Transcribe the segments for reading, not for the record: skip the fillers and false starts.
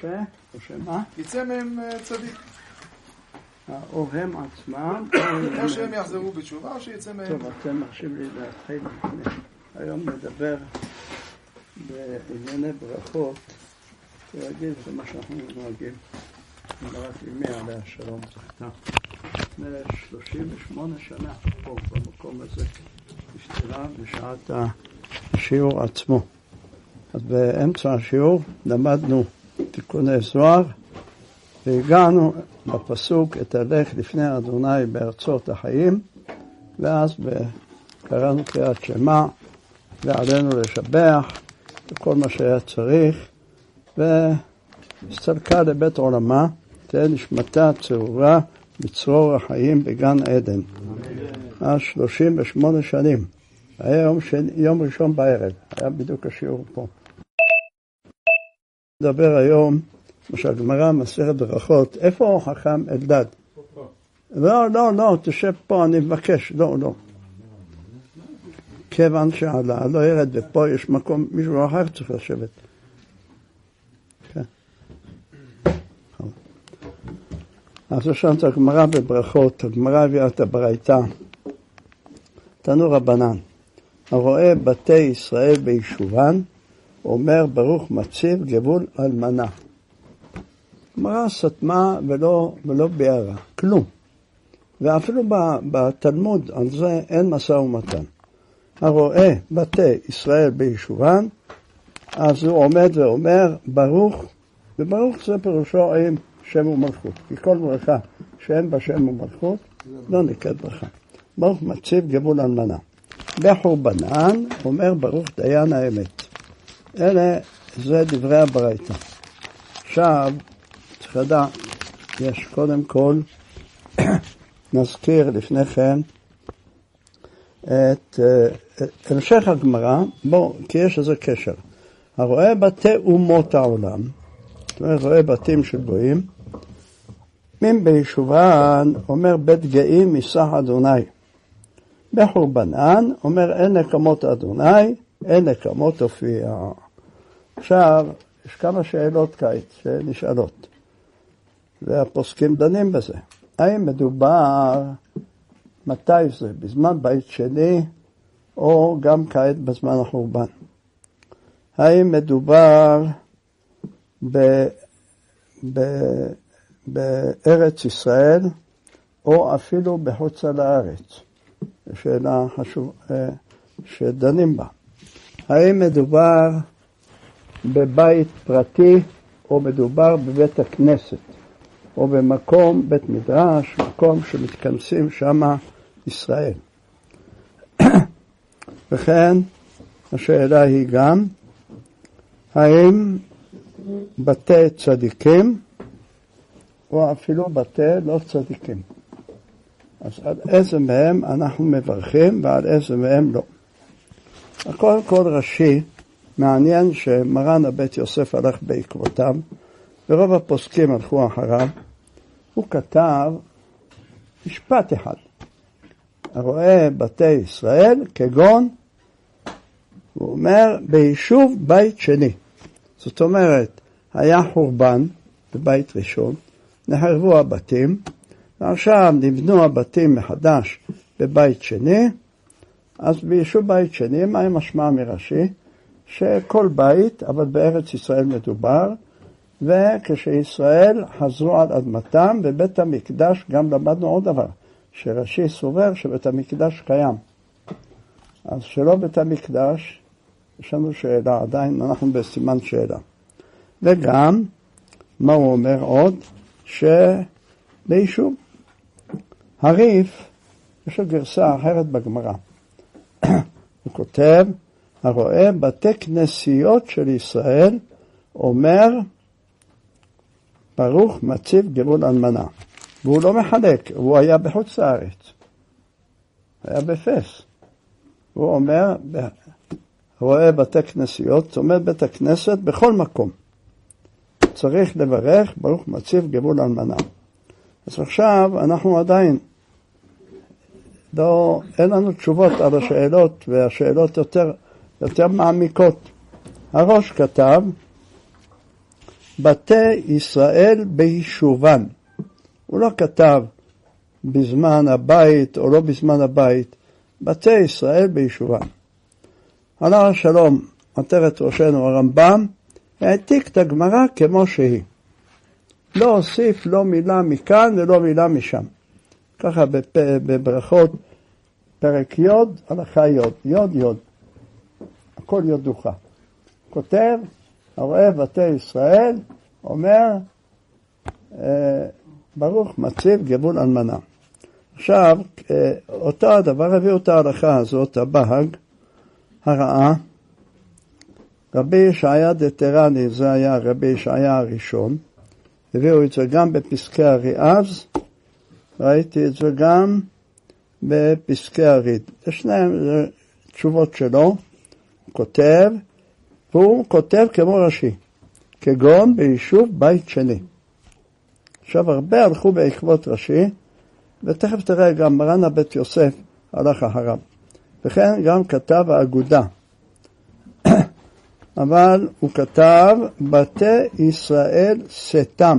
או שמה? יצא מהם צדיק. או הם עצמם, או שהם יחזרו בתשובה, או שיצא מהם. טוב, אתם מרשים לי להתחיל לפני. היום נדבר בענייני ברכות. תרגיל, זה מה שאנחנו נוהגים. אמרת אמי עליה שלום זכתה. לפני 38 שנה פה במקום הזה השתלה בשעת השיעור עצמו. אז באמצע השיעור למדנו תיקוני זוהר והגענו בפסוק את הלך לפני אדוני בארצות החיים, ואז קראנו קריאת שמע ועלינו לשבח וכל מה שהיה צריך, והסתלקה לבית עולמה, תהיה נשמתה צרורה בצרור החיים בגן עדן. אז 38 שנים. היה יום ראשון בערב, היה בדיוק השיעור פה. נדבר היום, מה שהגמרא מסכת ברכות, איפה חכם אלדד? לא, תשב פה, אני מבקש, לא. כיוון שעלה, לא ירד, ופה יש מקום, מישהו אחר צריך לשבת. אז יש לנו את הגמרא בברכות, הגמרא הביאה את הברייתא, תנו רבנן, הרואה בתי ישראל ביישובן, אומר ברוך מציב גבול אלמנה. גמרא סתמה ולא ביארה, כלום. ואפילו בתלמוד על זה אין משא ומתן. הרואה בתי ישראל ביישובן, אז הוא עומד ואומר ברוך, וברוך זה פירושו עם שם ומלכות. כי כל ברכה שאין בה שם ומלכות לא נקראת ברכה. ברוך מציב גבול אלמנה. בחורבנן אומר ברוך דיין האמת. זה דברי הברייתא. עכשיו צריך לדעת, יש קודם כל נזכיר לפני כן את המשך הגמרא, כי יש איזה קשר. הרואה בתי אומות העולם, זאת אומרת רואה בתים של גויים, מן ביישובן אומר בית גאים מסך אדוני. בחורבנן אומר אין נקמות אדוני, אין נקמות הופיע. עכשיו יש כמה שאלות קיץ שנשאלות, והפוסקים דנים בזה. האם מדובר, מתי זה? בזמן בית שני או גם כעת בזמן החורבן? האם מדובר בארץ ישראל או אפילו בחוץ לארץ? שאלה חשובה שדנים בה. האם מדובר בבית פרטי או מדובר בבית הכנסת או במקום בית מדרש, מקום שמתכנסים שם ישראל? וכן השאלה היא גם האם בתי צדיקים או אפילו בתי לא צדיקים. אז על איזה מהם אנחנו מברכים ועל איזה מהם לא. קודם כל רש"י, מעניין שמרן הבית יוסף הלך בעקבותיו, ורוב הפוסקים הלכו אחריו. הוא כתב משפט אחד, הרואה בתי ישראל כגון, הוא אומר ביישוב בית שני. זאת אומרת, היה חורבן בבית ראשון, נחרבו הבתים, ועכשיו נבנו הבתים מחדש בבית שני. אז ביישוב בית שני, מה משמע מרש"י? שכל בית, אבל בארץ ישראל מדובר, וכשישראל חזרו על אדמתם, בבית המקדש גם למדנו עוד דבר, שרש"י סובר שבית המקדש קיים. אז שלא בית המקדש, יש לנו שאלה, עדיין אנחנו בסימן שאלה. וגם, מה הוא אומר עוד? שביישוב הריף, יש לו גרסה אחרת בגמרא. הוא כותב, הרואה בתי כנסיות של ישראל, אומר, ברוך מציב גבול אלמנה. והוא לא מחלק, הוא היה בחוץ לארץ. היה בפס. הוא אומר, רואה בתי כנסיות, זאת אומרת בית הכנסת בכל מקום. צריך לברך, ברוך מציב גבול אלמנה. אז עכשיו אנחנו עדיין, אין לנו תשובות על השאלות, והשאלות יותר מעמיקות. הראש כתב, בתי ישראל ביישובן. הוא לא כתב בזמן הבית או לא בזמן הבית, בתי ישראל ביישובן. עליו השלום, עטרת ראשנו הרמב"ם, העתיק את הגמרא כמו שהיא. לא הוסיף לא מילה מכאן ולא מילה משם. ככה בברכות פרק י' הלכה י', י', הכל יודוחה. כותב, הרואה בתי ישראל, אומר, ברוך מציב גבול אלמנה. עכשיו, אותו הדבר, הביא אותה ההלכה הזאת, הבהג, הרעה, רבי ישעיה דתרני, זה היה רבי ישעיה הראשון, הביאו את זה גם בפסקי הריאז, ראיתי את זה גם בפסקי הריד. יש שניהם תשובות שלו, כותב, והוא כותב כמו רש"י, כגון ביישוב בית שני. עכשיו הרבה הלכו בעקבות רש"י, ותכף תראה גם מרן הבית יוסף הלך אחריו. וכן גם כתב האגודה. אבל הוא כתב בתי ישראל סתם.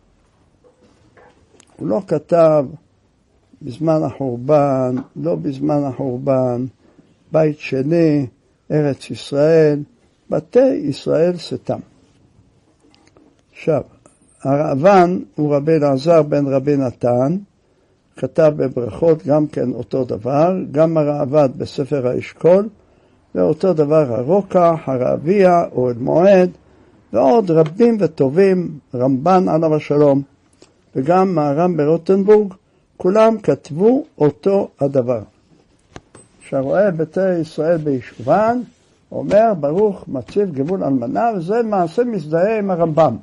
הוא לא כתב בזמן החורבן, לא בזמן החורבן, בית שני, ארץ ישראל, בתי ישראל סתם. עכשיו, הרעב"ן הוא רבי אלעזר בן רבי נתן, כתב בברכות גם כן אותו דבר, גם הרעב"ד בספר האשכול, ואותו דבר הרוקח, הרעביה, אוהל מועד, ועוד רבים וטובים, רמב"ן עליו השלום, וגם מהר"ם ברוטנבורג, כולם כתבו אותו הדבר. שהרואה בתי ישראל ביישובן, אומר ברוך מציב גבול אלמנה, וזה מעשה מזדהה עם הרמב"ם.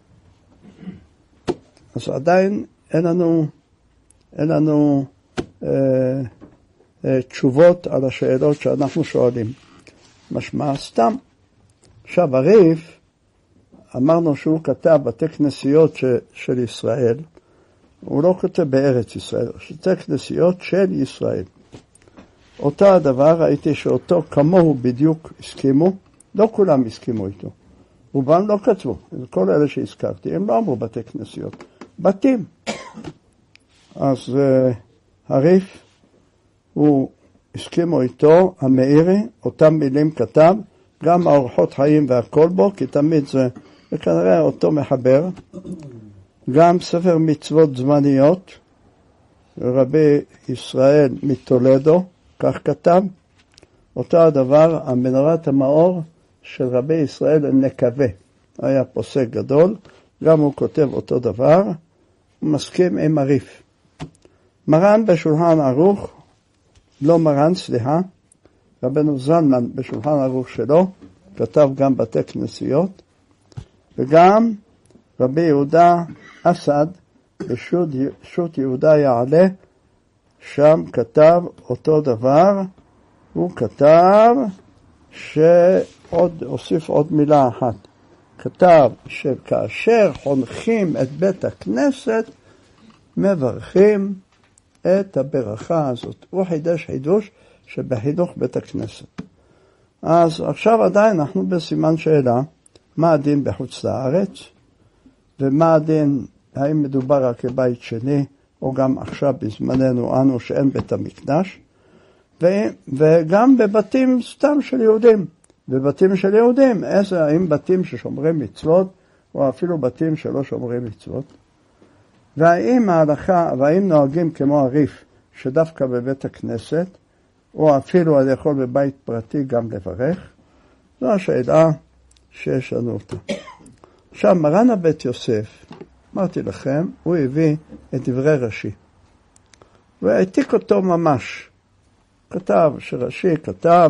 אז עדיין אין לנו תשובות על השאלות שאנחנו שואלים. משמע סתם. עכשיו הריף, אמרנו שהוא כתב בתי כנסיות של ישראל, הוא לא כותב בארץ ישראל, בתי כנסיות של ישראל. אותו הדבר, ראיתי שאותו כמוהו בדיוק הסכימו, לא כולם הסכימו איתו. רובם לא כתבו, כל אלה שהזכרתי, הם לא אמרו בתי כנסיות, בתים. אז הריף, הוא הסכימו איתו, המאירי, אותם מילים כתב, גם האורחות חיים והכל בו, כי תמיד זה, וכנראה אותו מחבר, גם ספר מצוות זמניות, רבי ישראל מתולדו, כך כתב, אותו הדבר, המנורת המאור של רבי ישראל נקווה, היה פוסק גדול, גם הוא כותב אותו דבר, הוא מסכים עם הריף. מרן בשולחן ערוך, לא מרן, סליחה, רבנו זלמן בשולחן ערוך שלו, כתב גם בתי כנסיות, וגם רבי יהודה אסד, בשו"ת יהודה יעלה, שם כתב אותו דבר, הוא כתב הוסיף עוד מילה אחת, כתב שכאשר חונכים את בית הכנסת, מברכים את הברכה הזאת. הוא חידש חידוש שבחינוך בית הכנסת. אז עכשיו עדיין אנחנו בסימן שאלה, מה הדין בחוץ לארץ, ומה הדין, האם מדובר רק כבית שני, או גם עכשיו בזמננו אנו שאין בית המקדש, וגם בבתים סתם של יהודים. בבתים של יהודים, האם בתים ששומרים מצוות, או אפילו בתים שלא שומרים מצוות. והאם ההלכה, והאם נוהגים כמו הריף, שדווקא בבית הכנסת, או אפילו אני יכול בבית פרטי גם לברך, זו השאלה שיש לנו אותה. עכשיו, מרן הבית יוסף, אמרתי לכם, הוא הביא את דברי רש"י. והעתיק אותו ממש. כתב, שרש"י כתב,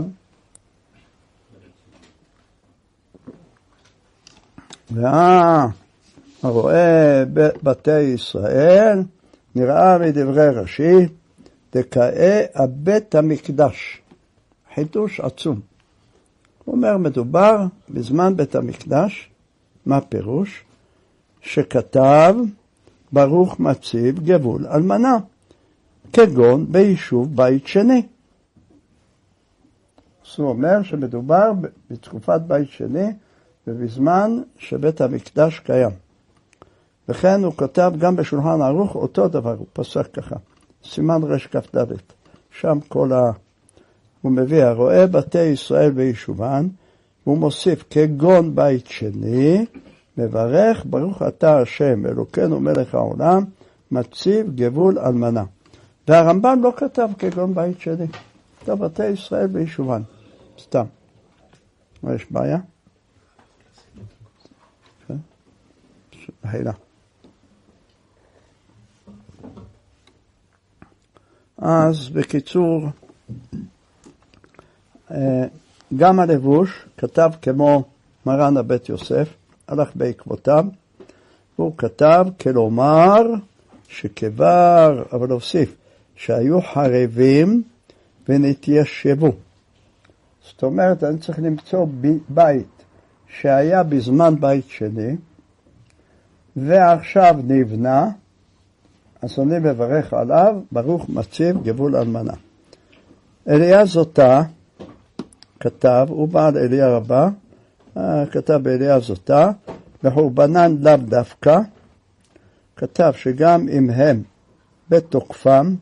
הרואה בתי ישראל, נראה מדברי רש"י, דכאה הבית המקדש. חידוש עצום. הוא אומר, מדובר בזמן בית המקדש, מה פירוש? שכתב ברוך מציב גבול אלמנה, כגון ביישוב בית שני. אז הוא אומר שמדובר בתקופת בית שני, ובזמן שבית המקדש קיים. וכן הוא כותב גם בשולחן ערוך אותו דבר, הוא פסק ככה. סימן רש כ"ד, שם הוא מביא, הרואה בתי ישראל ויישובן, והוא מוסיף כגון בית שני, מברך ברוך אתה השם אלוקינו מלך העולם, מציב גבול אלמנה. והרמב"ם לא כתב כגון בית שני, כתב בתי ישראל ויישובן, סתם. מה יש בעיה? הילה. אז בקיצור, גם הלבוש כתב כמו מרן הבית יוסף, הלך בעקבותיו, והוא כתב כלומר שכבר, אבל הוסיף, שהיו חרבים ונתיישבו. זאת אומרת, אני צריך למצוא בית שהיה בזמן בית שני, ועכשיו נבנה, אז אני מברך עליו, ברוך מציב גבול אלמנה. אליה זוטה כתב, הוא בעל אליה רבה, כתב באליה זוטה, וחורבנן לאו דווקא, כתב שגם אם הם בתוקפם,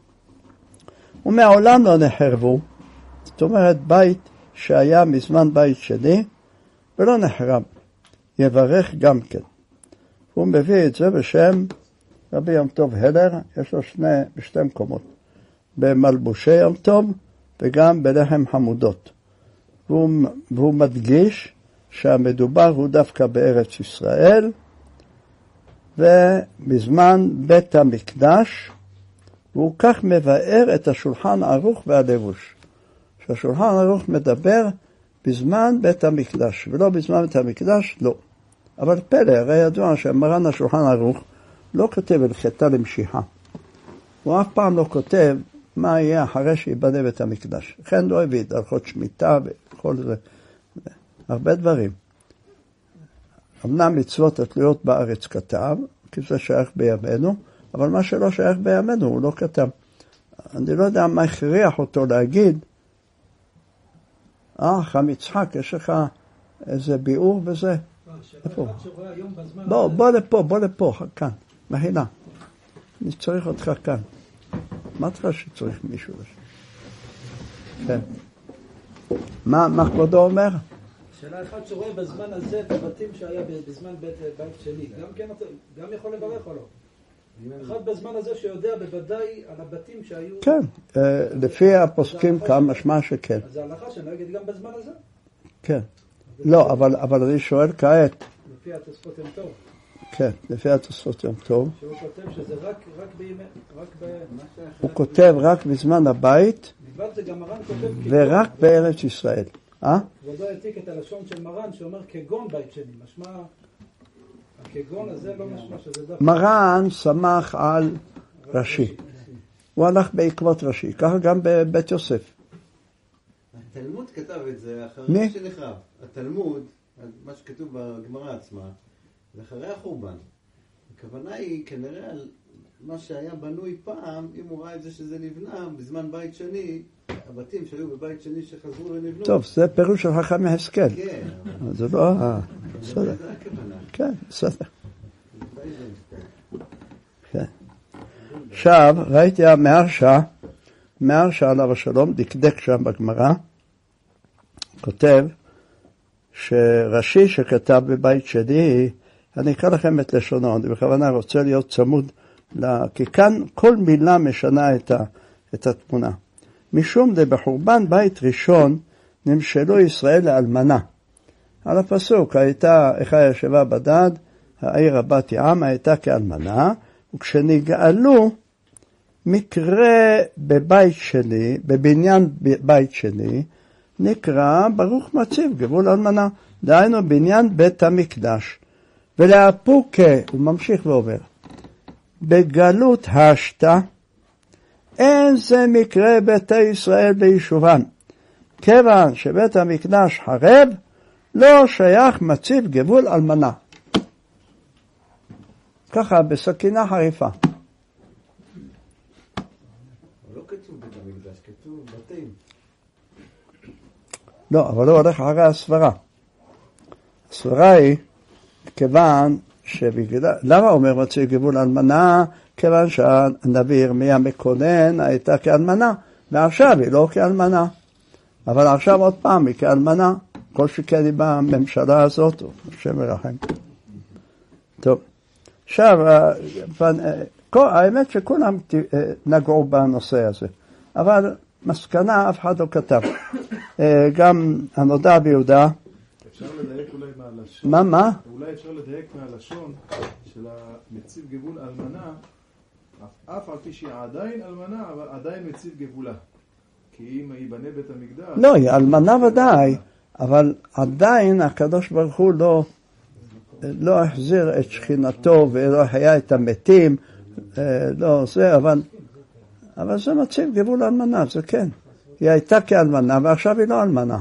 ומעולם לא נחרבו, זאת אומרת בית שהיה מזמן בית שני, ולא נחרב, יברך גם כן. הוא מביא את זה בשם רבי יום טוב הלר, יש לו בשתי מקומות, במלבושי יום טוב וגם בלחם חמודות. והוא מדגיש שהמדובר הוא דווקא בארץ ישראל, ובזמן בית המקדש, והוא כך מבאר את השולחן ערוך והלבוש. שהשולחן ערוך מדבר בזמן בית המקדש, ולא בזמן בית המקדש, לא. אבל פלא, הרי ידוע שמרן השולחן ערוך לא כותב הלכתה למשיחה. הוא אף פעם לא כותב מה יהיה אחרי שיבנה בית המקדש. לכן לא הביא את הלכות שמיטה וכל זה. הרבה דברים. אמנם מצוות התלויות בארץ כתב, כי זה שייך בימינו, אבל מה שלא שייך בימינו הוא לא כתב. אני לא יודע מה הכריח אותו להגיד, חם יצחק, יש לך איזה ביאור וזה? איפה? בוא לפה, כאן, מהילה. אני צריך אותך כאן. מה אתה שצריך מישהו לזה? כן. מה כבודו אומר? שאלה אחת שרואה בזמן הזה את הבתים שהיה בזמן בית שני, גם יכול לברך או לא? אחד בזמן הזה שיודע בוודאי על הבתים שהיו... כן, לפי הפוסקים כאן משמע שכן. אז זה הלכה שנוהגת גם בזמן הזה? כן. לא, אבל אני שואל כעת. לפי התוספות יום טוב. כן, לפי התוספות יום טוב. שהוא כותב שזה רק בימי... הוא כותב רק בזמן הבית, ורק בארץ ישראל. כבודו העתיק את הלשון של מרן שאומר כגון בית שני, משמע... הכגון הזה לא משמע שזה דווקא. מרן שמח על רש"י. הוא הלך בעקבות רש"י, ככה גם בבית יוסף. התלמוד כתב את זה אחרי שנחרב. התלמוד, מה שכתוב בגמרא עצמה, זה אחרי החורבן. הכוונה היא כנראה על מה שהיה בנוי פעם, אם הוא ראה את זה שזה נבנה בזמן בית שני, הבתים שהיו בבית שני שחזרו ונבנו. טוב, זה פירוש של חכם מהשכל. כן. זה לא... בסדר. זה הכוונה. כן, בסדר. כן. עכשיו, ראיתי מהרש"א עליו השלום, דקדק שם בגמרא, כותב שרש"י שכתב בבית שני, אני אקרא לכם את לשונו, אני בכוונה רוצה להיות צמוד, כי כאן כל מילה משנה את התמונה. משום דבחורבן בית ראשון נמשלו ישראל לאלמנה. על הפסוק, הייתה איכה ישבה בדד, העיר הבת ים הייתה כאלמנה, וכשנגאלו מקרה בבית שני, בבניין בית שני, נקרא ברוך מציב גבול אלמנה, דהיינו בניין בית המקדש. ולאפוקה, הוא ממשיך ואומר, בגלות השתה, אין זה מקרה ביתי ישראל ביישובן. כיוון שבית המקדש חרב, לא שייך מציב גבול אלמנה. ככה בסכינה חריפה. לא כתוב בית המקדש, כתוב בתים. לא, אבל הוא הולך אחרי הסברה. הסברה היא, כיוון למה אומר מציב גבול אלמנה? כיוון שהנביא ירמיה מקונן הייתה כאלמנה, ועכשיו היא לא כאלמנה. אבל עכשיו עוד פעם היא כאלמנה, כל שכן היא בממשלה הזאת, השם ירחם. טוב, עכשיו, האמת שכולם נגעו בנושא הזה, אבל מסקנה אף אחד לא כתב. גם הנודע ביהודה, אפשר לדייק אולי מהלשון. מה? אולי אפשר לדייק מהלשון של המציב גבול אלמנה, אף על פי שהיא עדיין אלמנה, אבל עדיין מציב גבולה. כי אם ייבנה בית המקדש... לא, היא אלמנה ודאי, אבל עדיין הקדוש ברוך הוא לא החזיר את שכינתו ולא היה את המתים, לא זה, אבל זה מציב גבול אלמנה, זה כן. היא הייתה כאלמנה ועכשיו היא לא אלמנה.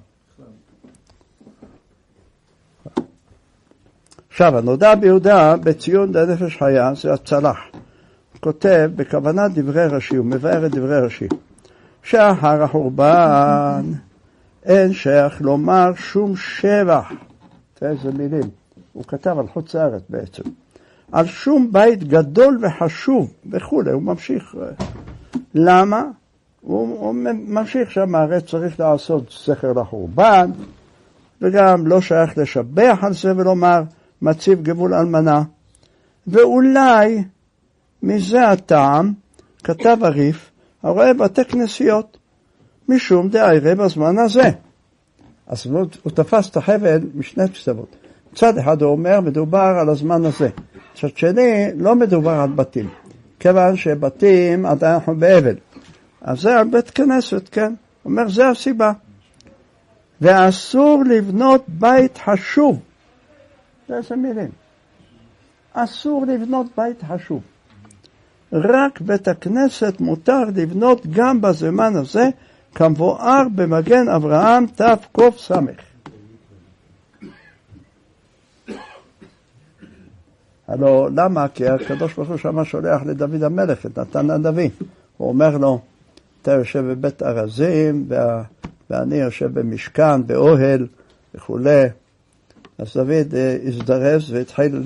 עכשיו, הנודע ביהודה בציון דנפש חיה, זה הצלח. הוא כותב בכוונת דברי רש"י, הוא מבאר את דברי רש"י, שאחר החורבן אין שייך לומר שום שבח. תראה איזה מילים. הוא כתב על חוץ לארץ בעצם. על שום בית גדול וחשוב וכו'. הוא ממשיך. למה? הוא ממשיך שם, הרי צריך לעשות זכר לחורבן, וגם לא שייך לשבח על זה ולומר מציב גבול אלמנה. ואולי מזה הטעם כתב הריף הרואה בתי כנסיות משום דאירי בזמן הזה. אז הוא תפס את החבל משני קצוות. צד אחד הוא אומר מדובר על הזמן הזה, צד שני לא מדובר על בתים, כיוון שבתים עדיין אנחנו באבל, אז זה על בית כנסת, כן, הוא אומר זה הסיבה. ואסור לבנות בית חשוב, זה איזה מילים, אסור לבנות בית חשוב, רק בית הכנסת מותר לבנות גם בזמן הזה, כמבואר במגן אברהם תק"ס. הלא למה? כי הקדוש ברוך הוא שמה שולח לדוד המלך, את נתן הנביא. הוא אומר לו, אתה יושב בבית ארזים, ואני יושב במשכן, באוהל וכו'. אז דוד הזדרז והתחיל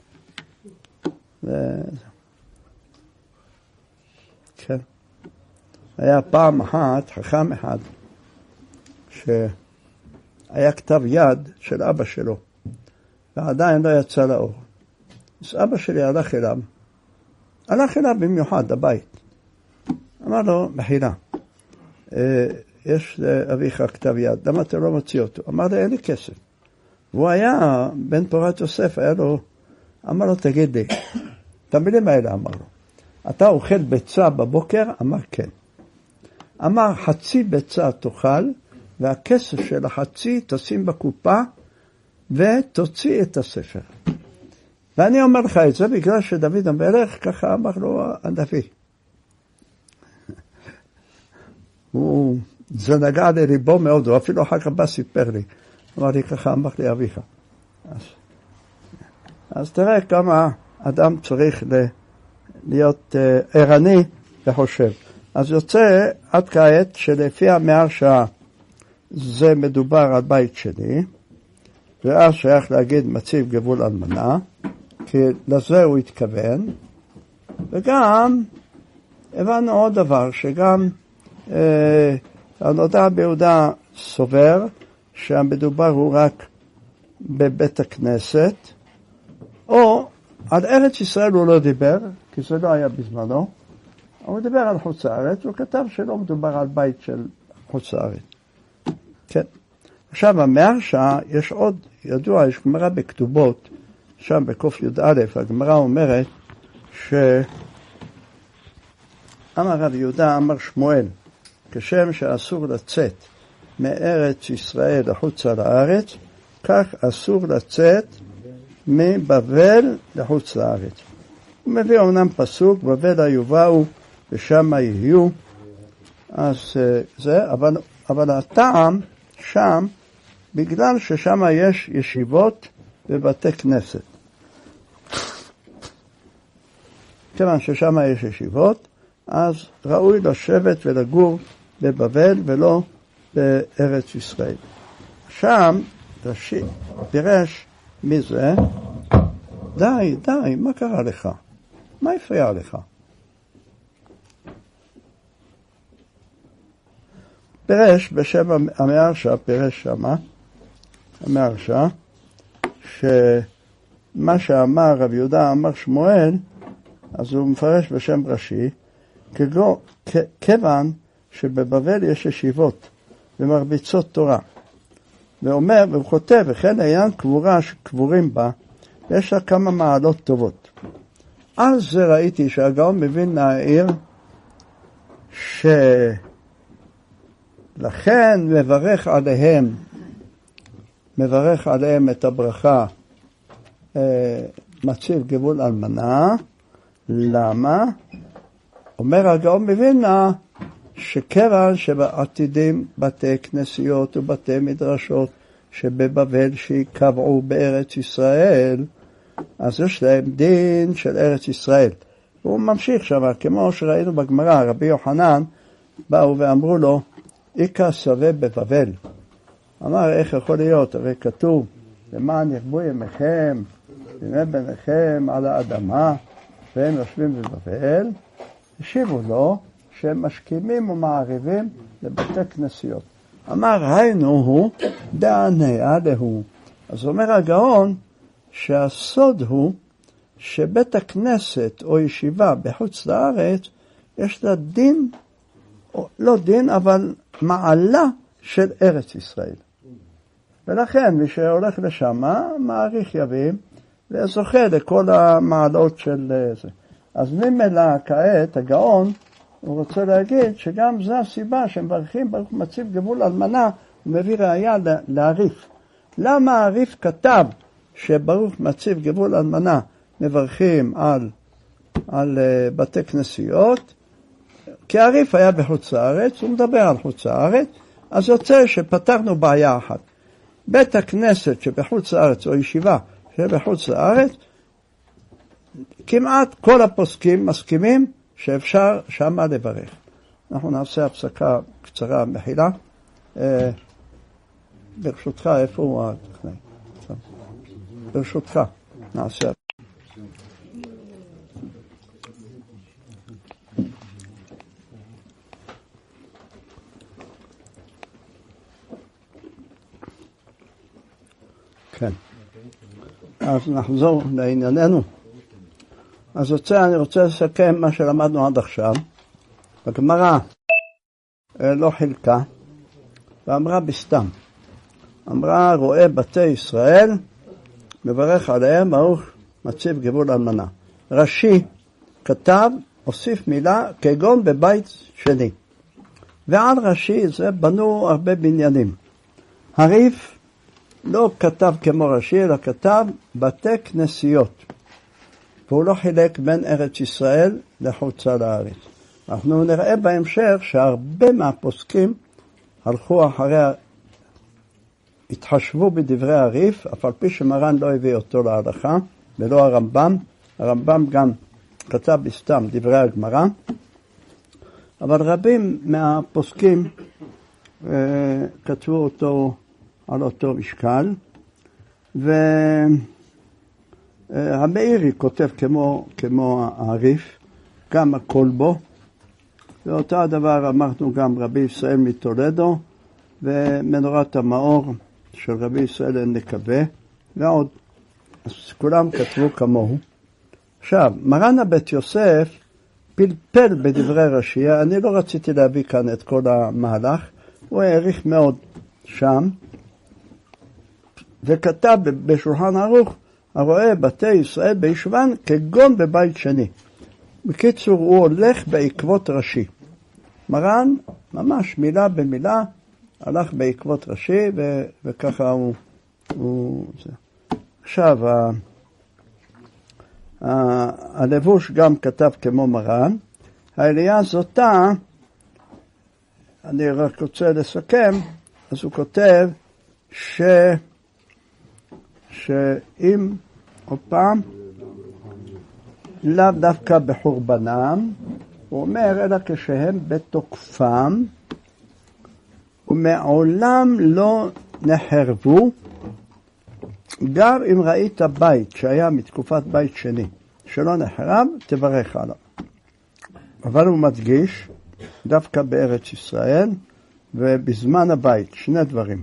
כן. היה פעם אחת, חכם אחד, שהיה כתב יד של אבא שלו, ועדיין לא יצא לאור. אז אבא שלי הלך אליו במיוחד, הבית. אמר לו, מחילה, יש לאביך כתב יד, למה אתה לא מוציא אותו? אמר לו, אין לי כסף. והוא היה בן פורת יוסף, אמר לו, תגיד לי, את המילים האלה אמר לו, אתה אוכל ביצה בבוקר? אמר כן. אמר חצי ביצה תאכל, והכסף של החצי תשים בקופה ותוציא את הספר. ואני אומר לך את זה בגלל שדוד המלך ככה אמר לו הנביא. זה נגע לריבו מאוד, הוא אפילו אחר כך בא סיפר לי. אמר לי ככה אמר לי אביך. אז תראה כמה אדם צריך להיות ערני וחושב. אז יוצא עד כעת שלפי המאה שעה זה מדובר על בית שני, ואז שייך להגיד מציב גבול אלמנה, כי לזה הוא התכוון, וגם הבנו עוד דבר, שגם הנודע ביהודה סובר שהמדובר הוא רק בבית הכנסת, או על ארץ ישראל הוא לא דיבר, כי זה לא היה בזמנו, הוא דיבר על חוץ לארץ, הוא כתב שלא מדובר על בית של חוץ לארץ. כן. עכשיו, המאה שעה, יש עוד, ידוע, יש גמרא בכתובות, שם בקוף י"א, הגמרא אומרת שאמר רב יהודה, אמר שמואל, כשם שאסור לצאת מארץ ישראל לחוץ לארץ, כך אסור לצאת מבבל לחוץ לארץ. הוא מביא אומנם פסוק, בבל היובאו ושם יהיו, אז זה, אבל הטעם שם, בגלל ששם יש ישיבות ובתי כנסת. כיוון ששם יש ישיבות, אז ראוי לשבת ולגור בבבל ולא בארץ ישראל. שם רש"י פירש מזה, די, מה קרה לך? מה הפריע לך? פירש בשם המהרש"א, פירש שמה, המהרש"א, שמה שאמר רב יהודה אמר שמואל, אז הוא מפרש בשם רש"י, כיוון שבבבל יש ישיבות ומרביצות תורה. ואומר, והוא כותב, וכן העניין קבורה שקבורים בה, יש לה כמה מעלות טובות. אז זה ראיתי שהגאון מבין להעיר, שלכן מברך עליהם את הברכה, מציב גבול אלמנה. למה? אומר הגאון מווילנה, שכיוון שבעתידים בתי כנסיות ובתי מדרשות שבבבל שקבעו בארץ ישראל, אז יש להם דין של ארץ ישראל. הוא ממשיך שם, כמו שראינו בגמרא, רבי יוחנן באו ואמרו לו, איקה שווה בבבל. אמר, איך יכול להיות? הרי כתוב, למען ירבו ימיכם, ימי בניכם על האדמה, והם יושבים בבבל. השיבו לו שהם משכימים ומעריבים לבתי כנסיות. אמר, היינו הוא דעניה להו. אז אומר הגאון שהסוד הוא שבית הכנסת או ישיבה בחוץ לארץ יש לה דין, לא דין, אבל מעלה של ארץ ישראל. ולכן מי שהולך לשם מעריך יבים וזוכה לכל המעלות של זה. אז ממילא כעת הגאון הוא רוצה להגיד שגם זו הסיבה שהם מברכים ברוך מציב גבול אלמנה, הוא מביא ראיה להריף. למה הריף כתב שברוך מציב גבול אלמנה מברכים על בתי כנסיות? כי הריף היה בחוץ לארץ, הוא מדבר על חוץ לארץ, אז יוצא שפתרנו בעיה אחת. בית הכנסת שבחוץ לארץ או ישיבה שבחוץ לארץ, כמעט כל הפוסקים מסכימים שאפשר שמה לברך. אנחנו נעשה הפסקה קצרה מחילה. ברשותך, איפה הוא הטכנאי? ברשותך, נעשה. כן. אז נחזור לענייננו. אז אני רוצה לסכם מה שלמדנו עד עכשיו. בגמרא לא חילקה, ואמרה בסתם. אמרה, רואה בתי ישראל, מברך עליהם, ברוך מציב גבול אלמנה. רש"י כתב, הוסיף מילה, כגון בבית שני. ועל רש"י זה בנו הרבה בניינים. הריף לא כתב כמו רש"י, אלא כתב בתי כנסיות. והוא לא חילק בין ארץ ישראל לחוצה לארץ. אנחנו נראה בהמשך שהרבה מהפוסקים הלכו אחריה, התחשבו בדברי הריף, אף על פי שמרן לא הביא אותו להלכה, ולא הרמב"ם. הרמב"ם גם כתב בסתם דברי הגמרא, אבל רבים מהפוסקים כתבו אותו על אותו משקל, והמאירי כותב כמו הריף, גם הכל בו, ואותו הדבר אמרנו גם רבי ישראל מטולדו, ומנורת המאור של רבי ישראל נקווה, ועוד. אז כולם כתבו כמוהו. עכשיו, מרן הבית יוסף פלפל בדברי רש"י, אני לא רציתי להביא כאן את כל המהלך, הוא העריך מאוד שם, וכתב בשולחן ערוך, הרואה בתי ישראל בישובן כגון בבית שני. בקיצור, הוא הולך בעקבות רש"י. מרן, ממש מילה במילה, הלך בעקבות רש"י, וככה הוא זה. עכשיו, הלבוש גם כתב כמו מרן. העלייה זאתה, אני רק רוצה לסכם, אז הוא כותב שאם עוד פעם, לאו דווקא בחורבנם, הוא אומר, אלא כשהם בתוקפם, ומעולם לא נחרבו, גם אם ראית בית שהיה מתקופת בית שני, שלא נחרב, תברך עליו. אבל הוא מדגיש, דווקא בארץ ישראל, ובזמן הבית, שני דברים.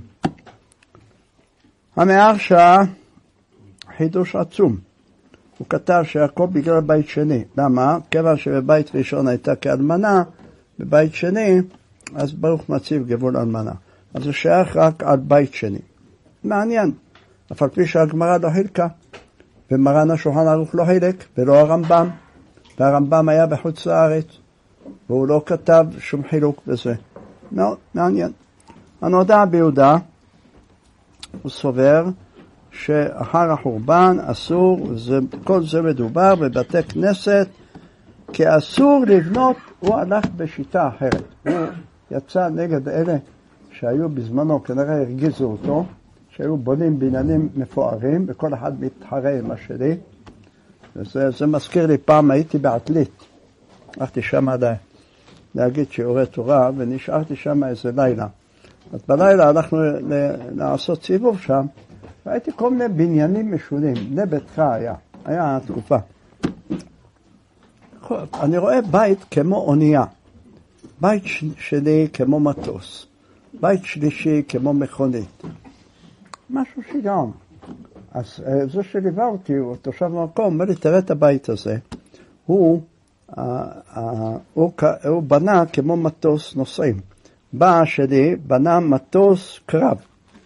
המהרש"א, חידוש עצום. הוא כתב שהכל בגלל בית שני. למה? כיוון שבבית ראשון הייתה כאלמנה, בבית שני, אז ברוך מציב גבול אלמנה. אז זה שייך רק על בית שני. מעניין. אף על פי שהגמרא לא חילקה, ומרן השולחן ערוך לא חילק, ולא הרמב"ם. והרמב"ם היה בחוץ לארץ, והוא לא כתב שום חילוק בזה. מאוד מעניין. הנודע ביהודה, הוא סובר שאחר החורבן אסור, כל זה מדובר בבתי כנסת, כי אסור לבנות, הוא הלך בשיטה אחרת. הוא יצא נגד אלה שהיו בזמנו, כנראה הרגיזו אותו, שהיו בונים בניינים מפוארים, וכל אחד מתחרה עם השני. וזה מזכיר לי, פעם הייתי בעתלית, הלכתי שם להגיד שיעורי תורה, ונשארתי שם איזה לילה. אז בלילה הלכנו לעשות סיבוב שם, והייתי כל מיני בניינים משונים, בני ביתך היה התקופה. אני רואה בית כמו אונייה, בית שני כמו מטוס, בית שלישי כמו מכונית. משהו שיגעון. אז זה שליווה אותי, הוא תושב במקום, אומר לי, תראה את הבית הזה. הוא בנה כמו מטוס נוסעים. בא שלי, בנה מטוס קרב.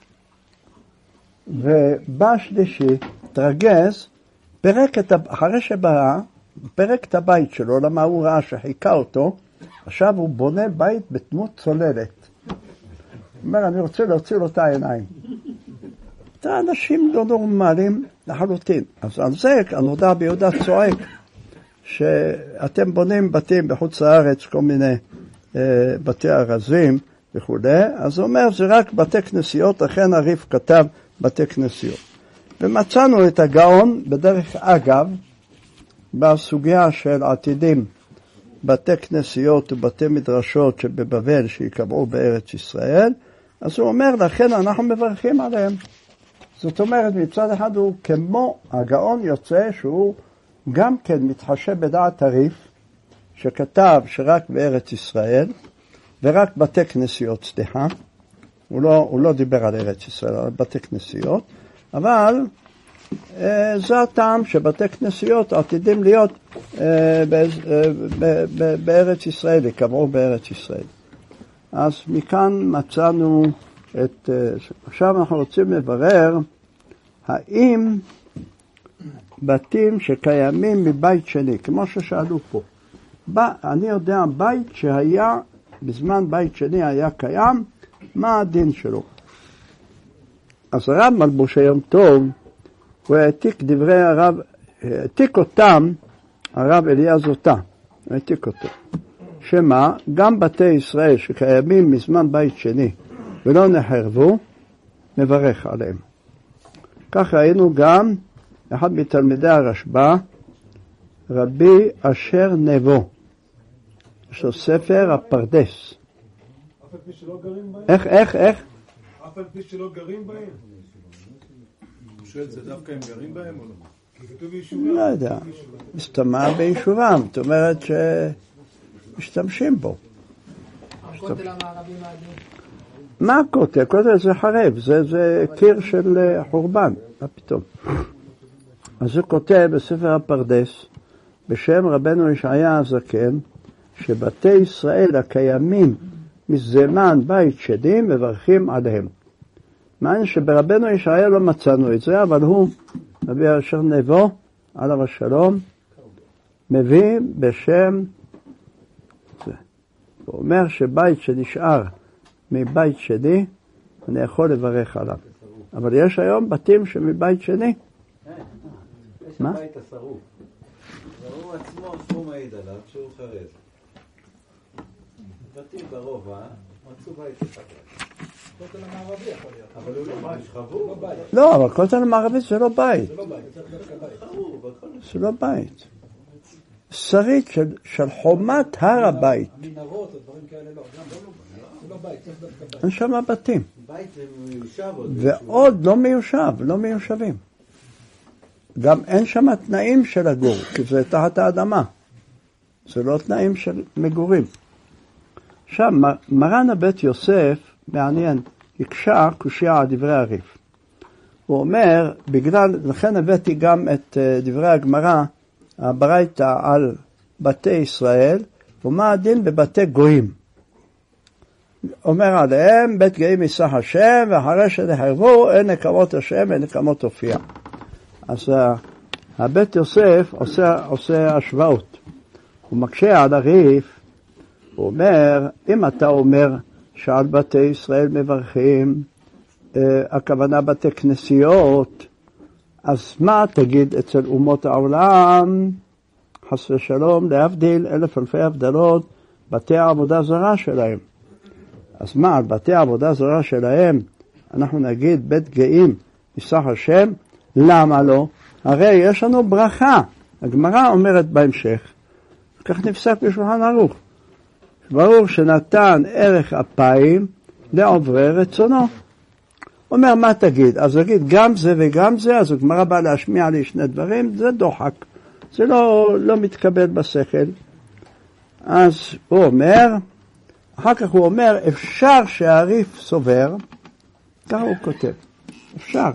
ובא שלישי, תרגז, אחרי שבא, פרק את הבית שלו, למה הוא ראה שחיכה אותו, עכשיו הוא בונה בית בתמות צוללת. הוא אומר, אני רוצה להוציא לו את העיניים. זה אנשים לא נורמליים לחלוטין. אז על זה הנודע ביהודה צועק, שאתם בונים בתים בחוץ לארץ, כל מיני בתי ארזים וכו'. אז הוא אומר, זה רק בתי כנסיות, לכן הריף כתב בתי כנסיות. ומצאנו את הגאון בדרך אגב, בסוגיה של עתידים, בתי כנסיות ובתי מדרשות שבבבל שיקבעו בארץ ישראל, אז הוא אומר, לכן אנחנו מברכים עליהם. זאת אומרת, מצד אחד הוא כמו הגאון יוצא שהוא גם כן מתחשב בדעת הריף, שכתב שרק בארץ ישראל, ורק בתי כנסיות, סליחה, הוא לא דיבר על ארץ ישראל, על בתי כנסיות, אבל זה הטעם שבתי כנסיות עתידים להיות בארץ ישראל, יקבעו בארץ ישראל. אז מכאן מצאנו עכשיו אנחנו רוצים לברר האם בתים שקיימים מבית שני, כמו ששאלו פה. אני יודע בית שהיה, בזמן בית שני היה קיים, מה הדין שלו? אז הרב מלבוש היום טוב, הוא העתיק דברי הרב, העתיק אותם, הרב אליעזותה, העתיק אותו. שמה, גם בתי ישראל שקיימים מזמן בית שני, ולא נחרבו, מברך עליהם. כך ראינו גם אחד מתלמידי הרשב"א, רבי אשר נבו. יש לו ספר הפרדס. אף על פי שלא גרים בהם? איך? אף על פי שלא גרים בהם? הוא שואל, זה דווקא הם גרים בהם או לא? כי כתוב ביישובם. לא יודע, מסתמה ביישובם, זאת אומרת שמשתמשים בו. הכותל המערבי מעדיף. מה הכותל? הכותל זה חרב, זה קיר של חורבן, מה פתאום? אז הוא כותב בספר הפרדס, בשם רבנו ישעיה הזקן, שבתי ישראל הקיימים מזמן בית שני מברכים עליהם. מעניין שברבנו ישעיה לא מצאנו את זה, אבל הוא, רבי אשר נבו, עליו השלום, מביא בשם זה. הוא אומר שבית שנשאר מבית שני, אני יכול לברך עליו. אבל יש היום בתים שמבית שני. יש הבית השרוף. והוא עצמו שמו מעיד עליו שהוא חרב. בתים ברובע, מצאו בית אחד. כותל המערבי יכול להיות. אבל הוא לא בית, שחבו? לא בית. לא, אבל כותל המערבי זה לא בית. זה לא בית, זה דווקא בית. חרוב, הכל. זה לא בית. שרית של חומת הר הבית. מנהרות או דברים כאלה לא, זה לא בית, צריך דווקא בית. אין שם בתים. בית מיושב עוד. ועוד לא מיושב, לא מיושבים. גם אין שם תנאים של הגור, כי זה תחת האדמה. זה לא תנאים של מגורים. עכשיו, מרן הבית יוסף, מעניין, הקשה קושיה על דברי הריף. הוא אומר, לכן הבאתי גם את דברי הגמרא, הברייתא על בתי ישראל, ומה הדין בבתי גויים. אומר עליהם, בית גאים יישא השם, ואחרי שנחרבו, אין נקמות השם, אין נקמות הופיע. אז הבית יוסף עושה השוואות. הוא מקשה על הריף, הוא אומר, אם אתה אומר שעל בתי ישראל מברכים, הכוונה בתי כנסיות, אז מה תגיד אצל אומות העולם, חס ושלום, להבדיל אלף אלפי הבדלות, בתי העבודה זרה שלהם. אז מה, על בתי העבודה זרה שלהם, אנחנו נגיד בית גאים יישא השם, למה לא? הרי יש לנו ברכה, הגמרא אומרת בהמשך, כך נפסק בשולחן ערוך, ברור שנתן ערך אפיים לעוברי רצונו. אומר, מה תגיד? אז תגיד גם זה וגם זה, אז הגמרא בא להשמיע לי שני דברים, זה דוחק, זה לא מתקבל בשכל. אז הוא אומר, אחר כך הוא אומר, אפשר שהריף סובר, ככה הוא כותב, אפשר,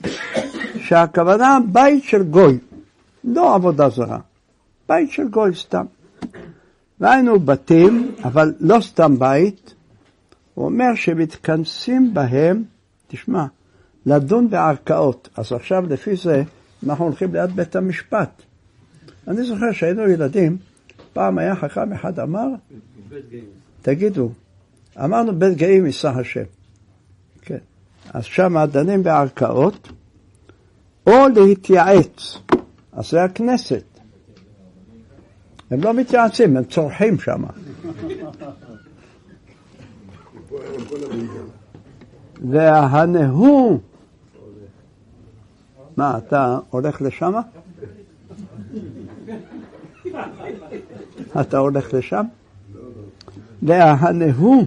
שהכוונה בית של גוי, לא עבודה זרה, בית של גוי סתם. והיינו בתים, אבל לא סתם בית, הוא אומר שמתכנסים בהם, תשמע, לדון בערכאות. אז עכשיו לפי זה אנחנו הולכים ליד בית המשפט. אני זוכר שהיינו ילדים, פעם היה חכם אחד אמר, תגידו, אמרנו בית גאים יישא השם. כן. אז שם דנים בערכאות, או להתייעץ. אז זה הכנסת. הם לא מתייעצים, הם צורכים שם. והנהו, מה, אתה הולך לשם? אתה הולך לשם? והנהו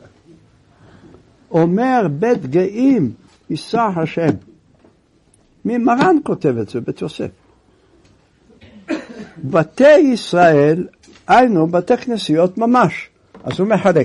אומר בית גאים יישא השם. מרן כותב את זה, בית יוסף. בתי ישראל, היינו בתי כנסיות ממש, אז הוא מחלק.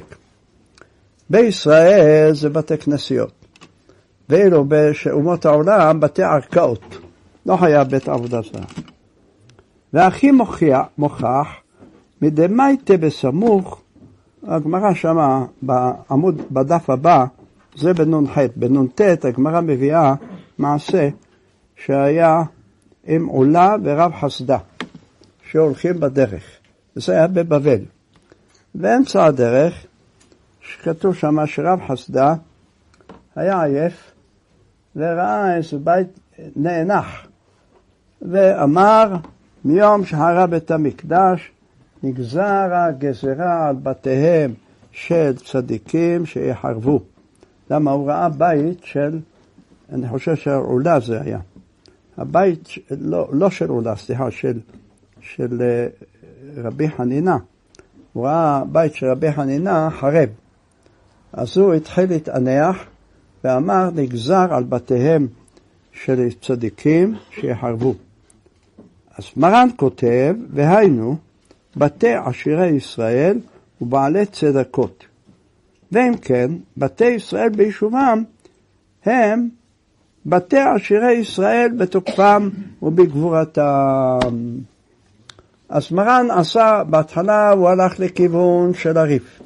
בישראל זה בתי כנסיות, ואילו באומות העולם בתי ערכאות, לא היה בית עבודה זרה. והכי מוכח, מדמייטה בסמוך, הגמרא שמה בעמוד, בדף הבא, זה בנ"ח, בנ"ט הגמרא מביאה מעשה שהיה עם עולה ורב חסדה, שהולכים בדרך, וזה היה בבבל. באמצע הדרך, שכתוב שמה שרב חסדה היה עייף, וראה איזה בית נאנח, ואמר, מיום שהרב את המקדש, נגזרה גזרה על בתיהם של צדיקים שיחרבו. למה הוא ראה בית של, אני חושב שעולה זה היה. הבית, לא של עולה, סליחה, של רבי חנינה. הוא ראה בית של רבי חנינה חרב. אז הוא התחיל להתענח ואמר, נגזר על בתיהם של צדיקים שיחרבו. אז מרן כותב, והיינו, בתי עשירי ישראל ובעלי צדקות. ואם כן, בתי ישראל ביישובם הם בתי עשירי ישראל בתוקפם ובגבורתם. אז מרן עשה, בהתחלה הוא הלך לכיוון של הריף.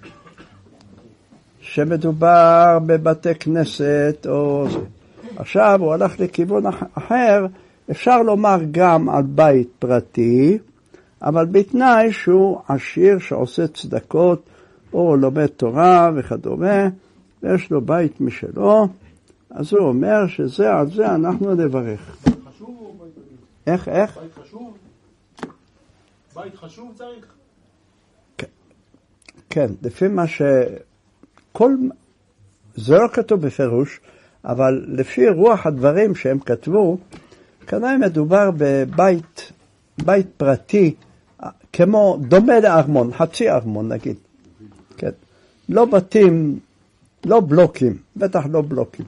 שמדובר בבתי כנסת או זה. עכשיו הוא הלך לכיוון אחר, אפשר לומר גם על בית פרטי, אבל בתנאי שהוא עשיר שעושה צדקות, או לומד תורה וכדומה, ויש לו בית משלו, אז הוא אומר שזה על זה אנחנו נברך. חשוב או בית רגיל? איך? בית חשוב? בית חשוב צריך? כן, לפי מה זה לא כתוב בפירוש, אבל לפי רוח הדברים שהם כתבו, כנראה מדובר בבית פרטי כמו, דומה לארמון, חצי ארמון נגיד. כן. לא בתים, לא בלוקים, בטח לא בלוקים.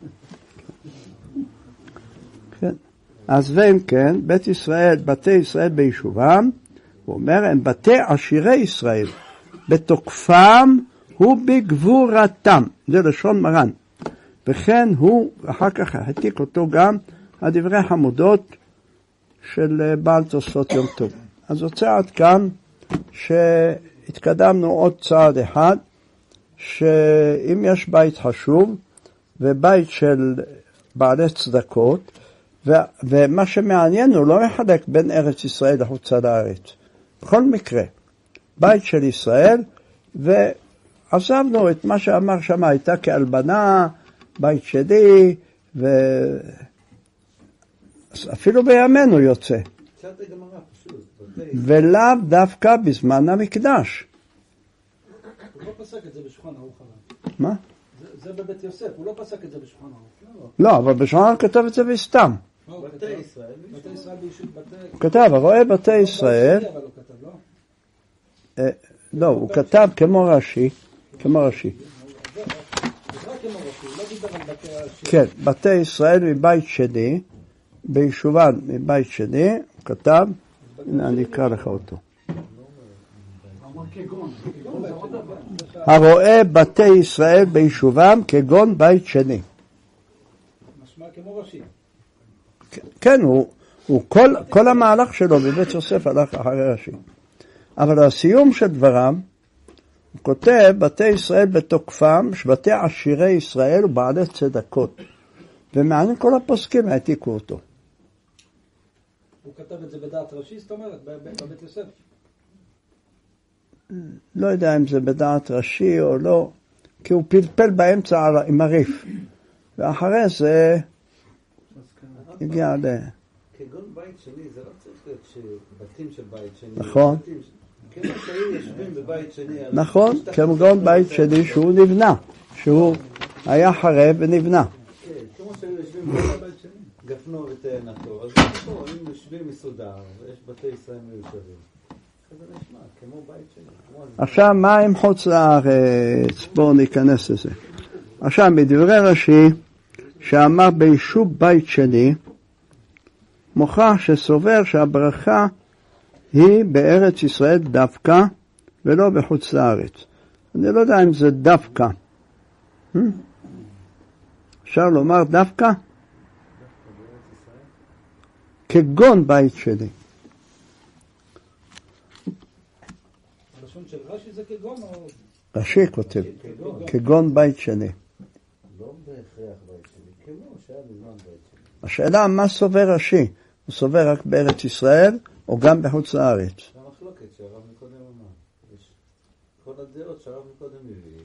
כן. אז ואם כן, בית ישראל, בתי ישראל ביישובם, הוא אומר, הם בתי עשירי ישראל, בתוקפם ובגבורתם. זה לשון מרן. וכן הוא, אחר כך העתיק אותו גם, הדברי חמודות של בעל תוספות יום טוב. אז רוצה עד כאן שהתקדמנו עוד צעד אחד, שאם יש בית חשוב ובית של בעלי צדקות, ומה שמעניין הוא לא יחלק בין ארץ ישראל לחוצה לארץ. בכל מקרה, בית של ישראל, ועזבנו את מה שאמר שם, הייתה כאלמנה, בית שלי, אפילו בימינו יוצא. ולאו דווקא בזמן המקדש. הוא לא פסק את זה בשולחן ערוך. מה? זה בבית יוסף, הוא לא פסק את זה בשולחן ערוך. לא, אבל בשולחן ערוך כתב את זה בסתם. בתי ישראל ביישוב בתי... כתב, הרואה בתי ישראל... לא, הוא כתב כמו רש"י, כמו רש"י. כן, בתי ישראל מבית שני, ביישובן מבית שני, הוא כתב, הנה אני אקרא לך אותו. הרואה בתי ישראל ביישובם כגון בית שני. משמע כמו רש"י. כן, הוא כל המהלך שלו בבית יוסף הלך אחרי רש"י. אבל הסיום של דברם, הוא כותב בתי ישראל בתוקפם, שבתי עשירי ישראל ובעלי צדקות. ומעניין כל הפוסקים העתיקו אותו. הוא כתב את זה בדעת ראשי, זאת אומרת, בבית יוסף? לא יודע אם זה בדעת ראשי או לא, כי הוא פלפל באמצע עם הריף. ואחרי זה הגיע ל... כגון בית שני, זה לא צריך להיות בתים של בית שני. נכון. כמו שהיו יושבים בבית שני. נכון, כגון בית שני שהוא נבנה, שהוא היה חרב ונבנה. כן, כמו שהיו יושבים בבית שני. גפנו ותאנתו, אז פה אם יושבים מסודר, ויש בתי ישראל מיושבים. זה נשמע, כמו בית שני. עכשיו, מה עם חוץ לארץ? בואו ניכנס לזה. עכשיו, מדברי רש"י, שאמר ביישוב בית שני, מוכרח שסובר שהברכה היא בארץ ישראל דווקא, ולא בחוץ לארץ. אני לא יודע אם זה דווקא. אפשר לומר דווקא? כגון בית שני. הלשון של רש"י זה כגון או... רש"י כותב, כגון בית שני. לא בהכרח בית שני, כמו שהיה בזמן בית שני. השאלה מה סובר רש"י? הוא סובר רק בארץ ישראל או גם בחוץ לארץ? זה המחלוקת שהרב מקודם אמר. יש כל הדעות שהרב מקודם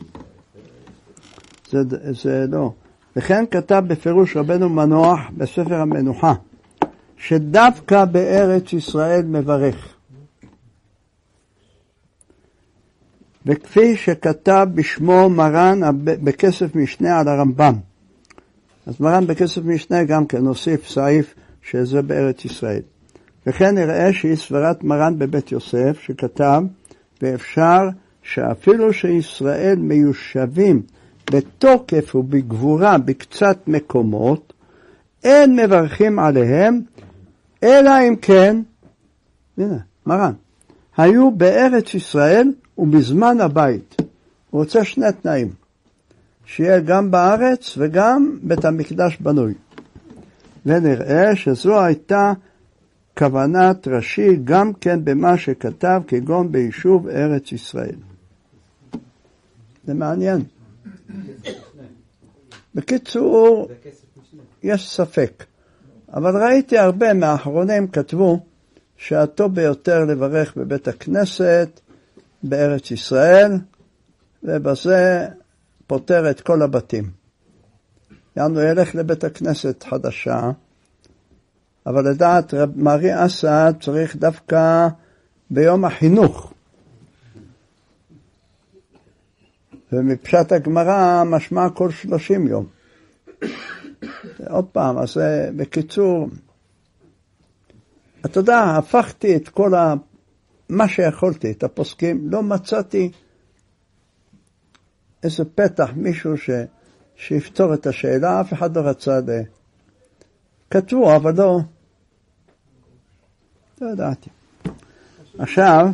הביא. זה לא. וכן כתב בפירוש רבנו מנוח בספר המנוחה, שדווקא בארץ ישראל מברך. וכפי שכתב בשמו מרן בכסף משנה על הרמב"ם. אז מרן בכסף משנה גם כן נוסיף סעיף שזה בארץ ישראל. וכן נראה שהיא סברת מרן בבית יוסף שכתב, ואפשר שאפילו שישראל מיושבים בתוקף ובגבורה בקצת מקומות, אין מברכים עליהם, אלא אם כן, הנה, מרן, היו בארץ ישראל ובזמן הבית. הוא רוצה שני תנאים, שיהיה גם בארץ וגם בית המקדש בנוי. ונראה שזו הייתה כוונת רש"י גם כן במה שכתב כגון ביישוב ארץ ישראל. זה מעניין. בקיצור, יש ספק. אבל ראיתי הרבה מהאחרונים כתבו שהטוב ביותר לברך בבית הכנסת בארץ ישראל, ובזה פותר את כל הבתים. יענו ילך לבית הכנסת חדשה, אבל לדעת רב מרי אסד צריך דווקא ביום החינוך. ומפשט הגמרא משמע כל 30 יום. עוד פעם, אז בקיצור, אתה יודע, הפכתי את כל מה שיכולתי, את הפוסקים, לא מצאתי איזה פתח, מישהו שיפתור את השאלה, אף אחד לא רצה כתבו, אבל לא ידעתי. עכשיו,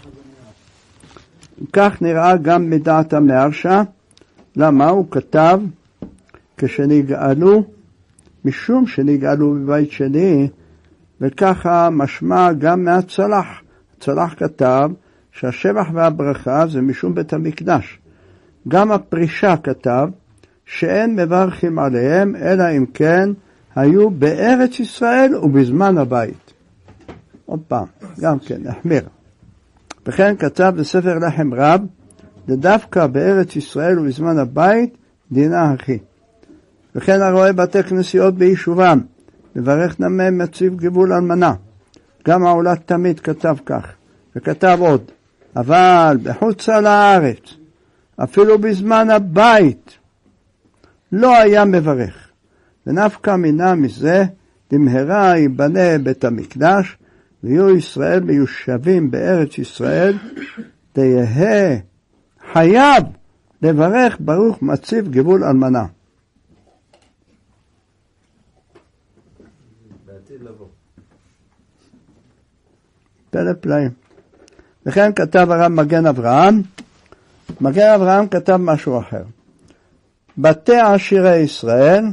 כך נראה גם מדעת המהרש"א. למה? הוא כתב, כשנגאלו, משום שנגאלו בבית שני, וככה משמע גם מהצלח. הצלח כתב שהשבח והברכה זה משום בית המקדש. גם הפרישה כתב שאין מברכים עליהם, אלא אם כן היו בארץ ישראל ובזמן הבית. עוד פעם, גם כן, נחמיר. וכן כתב בספר לחם רב, דווקא בארץ ישראל ובזמן הבית, דינה אחי. וכן הרואה בתי כנסיות ביישובם, מברך נמה מציב גבול אלמנה. גם העולת תמיד כתב כך, וכתב עוד, אבל בחוצה לארץ, אפילו בזמן הבית, לא היה מברך. ונפקא מינה מזה, במהרה ייבנה בית המקדש, ויהיו ישראל מיושבים בארץ ישראל, תהיה חייב לברך ברוך מציב גבול אלמנה. פלא פלאים. וכן כתב הרב מגן אברהם. מגן אברהם כתב משהו אחר. בתי עשירי ישראל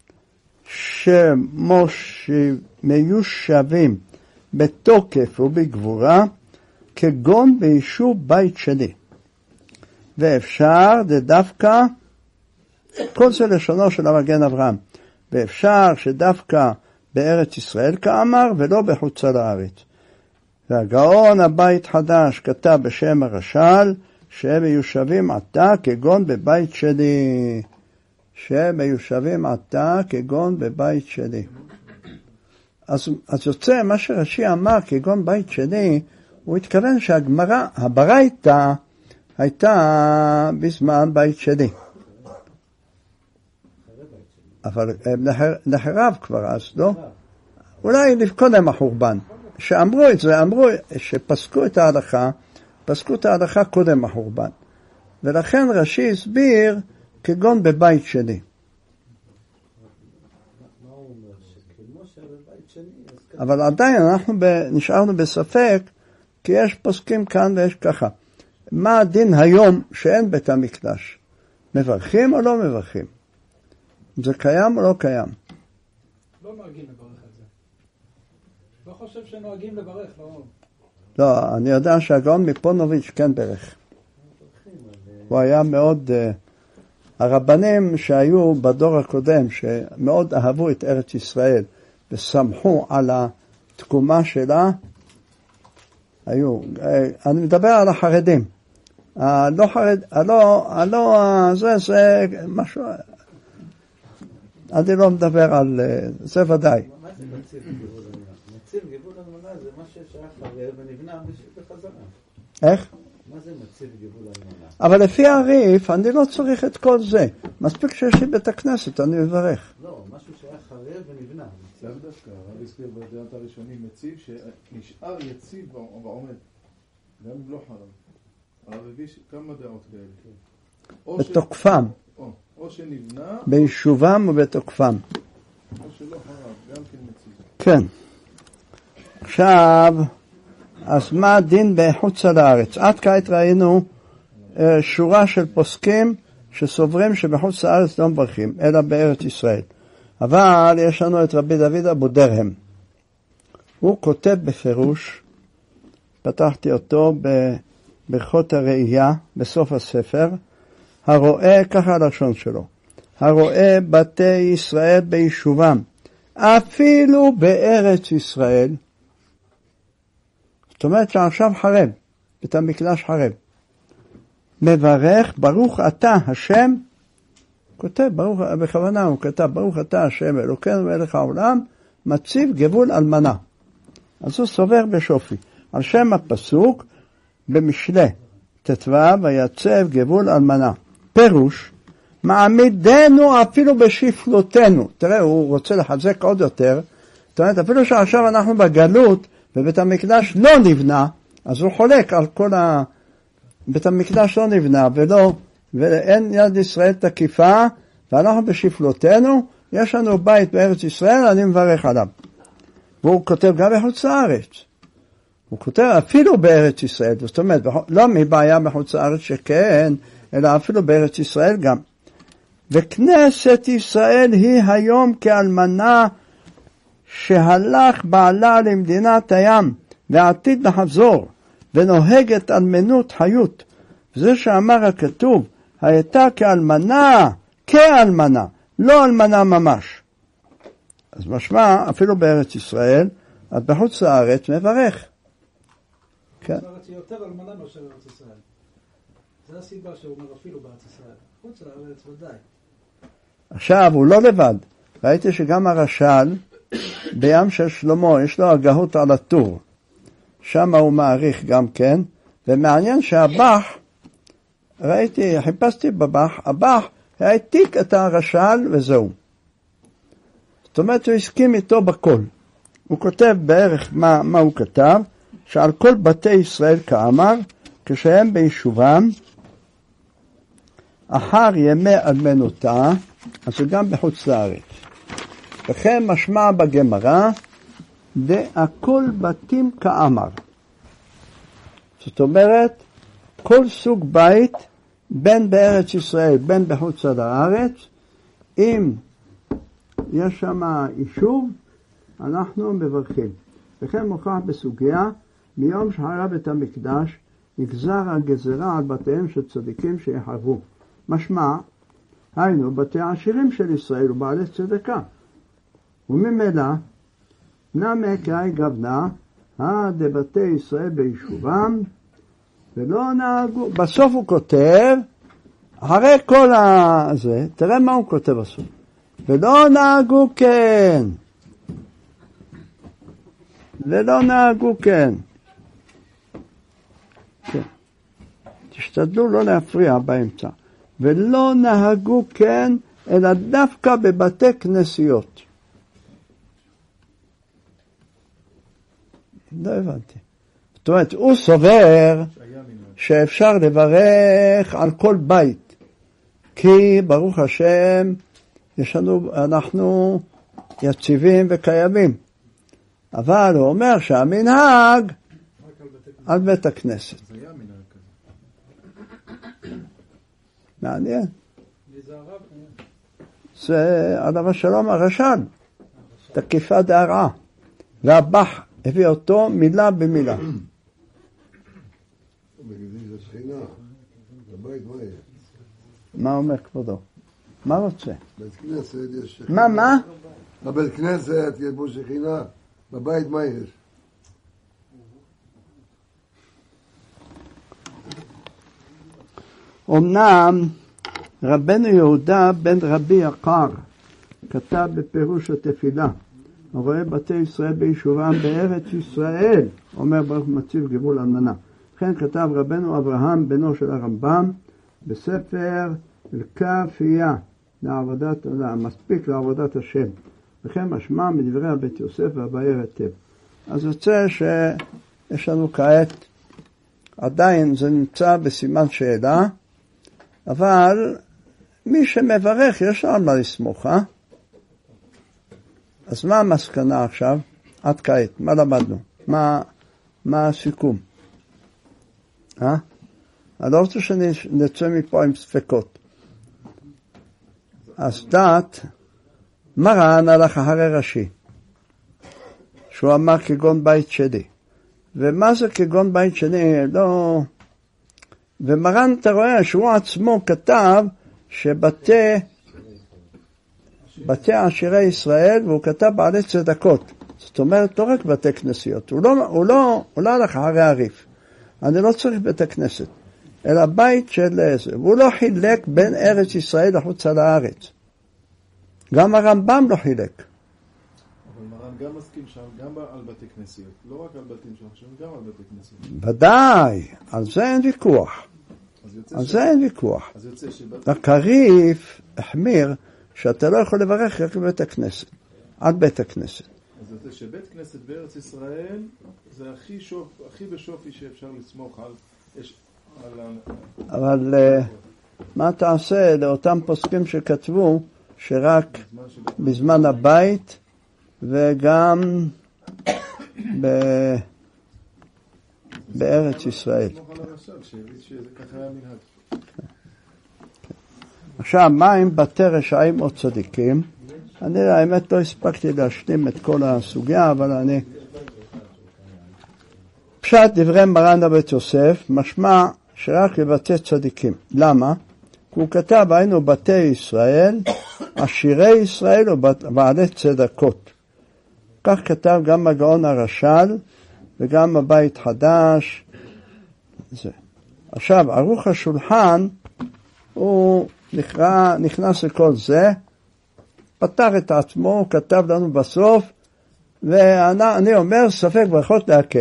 שמיושבים בתוקף ובגבורה כגון ביישוב בית שני. ואפשר דווקא, כל זה לשונו של המגן אברהם, ואפשר שדווקא בארץ ישראל כאמר ולא בחוצה לארץ. והגאון הבית חדש כתב בשם הרש"ל שהם מיושבים עתה כגון בבית שני. שהם מיושבים עתה כגון בבית שני. אז יוצא מה שרש"י אמר כגון בית שני, הוא התכוון שהגמרא, הברייתא, הייתה בזמן בית שני. אבל נחרב כבר אז, לא? אולי קודם החורבן. שאמרו את זה, אמרו שפסקו את ההלכה, פסקו את ההלכה קודם החורבן. ולכן רש"י הסביר כגון בבית שני. אבל עדיין אנחנו נשארנו בספק, כי יש פוסקים כאן ויש ככה. מה הדין היום שאין בית המקדש? מברכים או לא מברכים? זה קיים או לא קיים? לא נוהגים לברך על זה. לא חושב שנוהגים לברך, לא. לא, אני יודע שהגאון מפונוביץ' כן ברך. הוא היה מאוד, הרבנים שהיו בדור הקודם, שמאוד אהבו את ארץ ישראל, ושמחו על התקומה שלה, היו, אני מדבר על החרדים. הלא חרד, זה משהו, אני לא מדבר על זה ודאי. מה זה מציב גבול אלמנה? מציב גבול אלמנה זה מה ששייך חרב ונבנה בחזרה. איך? מה זה מציב גבול אלמנה? אבל לפי הריף, אני לא צריך את כל זה. מספיק שיש לי בית הכנסת, אני מברך. לא, משהו שהיה חרב ונבנה. לאו דווקא, הרב הזכיר בדעות הראשונים מציב שנשאר יציב ועומד. גם אם לא חרב. הרב הביא כמה דעות כאלה. בתוקפם. או שנבנה. ביישובם ובתוקפם. או שלא חרב, גם כן מציב. כן. עכשיו, אז מה הדין בחוץ לארץ? עד כעת ראינו שורה של פוסקים שסוברים שבחוץ לארץ לא מברכים, אלא בארץ ישראל. אבל יש לנו את רבי דוד אבו דרהם. הוא כותב בפירוש, פתחתי אותו בברכות הראייה, בסוף הספר, הרואה, ככה הלשון שלו, הרואה בתי ישראל ביישובם, אפילו בארץ ישראל, זאת אומרת שעכשיו חרב, בית המקדש חרב, מברך ברוך אתה השם, כותב, בכוונה הוא כתב, ברוך אתה השם אלוקינו מלך העולם, מציב גבול אלמנה. אז הוא סובר בשופי. על שם הפסוק, במשלי, ט"ו, ויצב גבול אלמנה. פירוש, מעמידנו אפילו בשפלותנו. תראה, הוא רוצה לחזק עוד יותר. זאת אומרת, אפילו שעכשיו אנחנו בגלות, ובית המקדש לא נבנה, אז הוא חולק על כל בית המקדש לא נבנה, ואין יד ישראל תקיפה, ואנחנו בשפלותינו, יש לנו בית בארץ ישראל, אני מברך עליו. והוא כותב גם בחוץ לארץ. הוא כותב אפילו בארץ ישראל, זאת אומרת, לא מבעיה בחוץ לארץ שכן, אלא אפילו בארץ ישראל גם. וכנסת ישראל היא היום כאלמנה שהלך בעלה למדינת הים, ועתיד לחזור, ונוהגת אלמנות חיות. וזה שאמר הכתוב, הייתה כאלמנה, לא אלמנה ממש. אז משמע, אפילו בארץ ישראל, אז בחוץ לארץ מברך. כן. בחוץ לארץ היא יותר אלמנה מאשר בארץ ישראל. זו הסיבה שהוא אומר אפילו בארץ ישראל. בחוץ לארץ ודאי. עכשיו, הוא לא לבד. ראיתי שגם הרש"ל, בים של שלמה, יש לו הגהות על הטור. שם הוא מעריך גם כן, ומעניין שהבח, חיפשתי בבח, הבח העתיק את הרש"ל וזהו. זאת אומרת, הוא הסכים איתו בכל. הוא כותב בערך מה הוא כתב, שעל כל בתי ישראל כאמר, כשהם ביישובם, אחר ימי אלמנותה, אז זה גם בחוץ לארץ. וכן משמע בגמרא, והכל בתים כאמר. זאת אומרת, כל סוג בית, בין בארץ ישראל, בין בחוץ לארץ, אם יש שם יישוב, אנחנו מברכים. וכן מוכח בסוגיה, מיום שחרב בית המקדש, נגזר הגזרה על בתיהם של צדיקים שיחרבו. משמע, היינו בתי העשירים של ישראל ובעלי צדקה. וממילא, נמי כאי גבנה, דבתי ישראל ביישובם, ולא נהגו. בסוף הוא כותב, אחרי כל הזה, תראה מה הוא כותב בסוף. ולא נהגו כן. ולא נהגו כן. כן. תשתדלו לא להפריע באמצע. ולא נהגו כן, אלא דווקא בבתי כנסיות. לא הבנתי. זאת אומרת, הוא סובר שאפשר לברך על כל בית. כי ברוך השם, אנחנו יציבים וקיימים. אבל הוא אומר שהמנהג על בית הכנסת. זה היה מנהג כזה. מעניין. זה עליו השלום הרש"ל. תקיפה דהרעה. והבח הביא אותו מילה במילה. מה אומר כבודו? מה רוצה? בית כנסת יש שכינה. מה? בבית כנסת יש בו שכינה. בבית מה יש? אמנם רבנו יהודה בן רבי יקר כתב בפירוש התפילה, הרואה בתי ישראל ביישובם בארץ ישראל, אומר ברוך מציב גבול אלמנה. לכן כתב רבנו אברהם בנו של הרמב"ם בספר אל-כאפייה לעבודת, מספיק לעבודת השם. וכן משמע מדברי הבית יוסף והבאר היטב. אז יוצא שיש לנו כעת, עדיין זה נמצא בסימן שאלה, אבל מי שמברך יש על מה לסמוך, אז מה המסקנה עכשיו? עד כעת, מה למדנו? מה הסיכום? אני לא רוצה שנצא מפה עם ספקות. אז דעת, מרן הלך אחרי רש"י, שהוא אמר כגון בית שני. ומה זה כגון בית שני? לא... ומרן אתה רואה שהוא עצמו כתב שבתי עשירי ישראל, והוא כתב בעלי צדקות. זאת אומרת, לא רק בתי כנסיות. הוא לא הלך אחרי הריף. אני לא צריך בית כנסת, אלא בית של איזה. והוא לא חילק בין ארץ ישראל לחוץ על הארץ. גם הרמב"ם לא חילק. אבל מרן גם מסכים שם, גם על בתי כנסיות. לא רק על בתים שם, גם על בתי כנסיות. ודאי, על זה אין ויכוח. על זה אין ויכוח. רק הריף החמיר שאתה לא יכול לברך רק בבית הכנסת. על בית הכנסת. אז זה שבית כנסת בארץ ישראל זה הכי בשופי שאפשר לסמוך על אבל מה תעשה לאותם פוסקים שכתבו שרק בזמן הבית וגם בארץ ישראל. עכשיו, מה עם בתי רשעים או צדיקים? אני האמת לא הספקתי להשלים את כל הסוגיה, אבל אני... פשט דברי מרן הבית יוסף, משמע שרק לבתי צדיקים. למה? כי הוא כתב, היינו בתי ישראל, עשירי ישראל ובעלי צדקות. כך כתב גם הגאון הרש"ל וגם הבית חדש. זה. עכשיו, ערוך השולחן, הוא נכנס לכל זה, פתח את עצמו, הוא כתב לנו בסוף, ואני אומר, ספק ברכות להקל.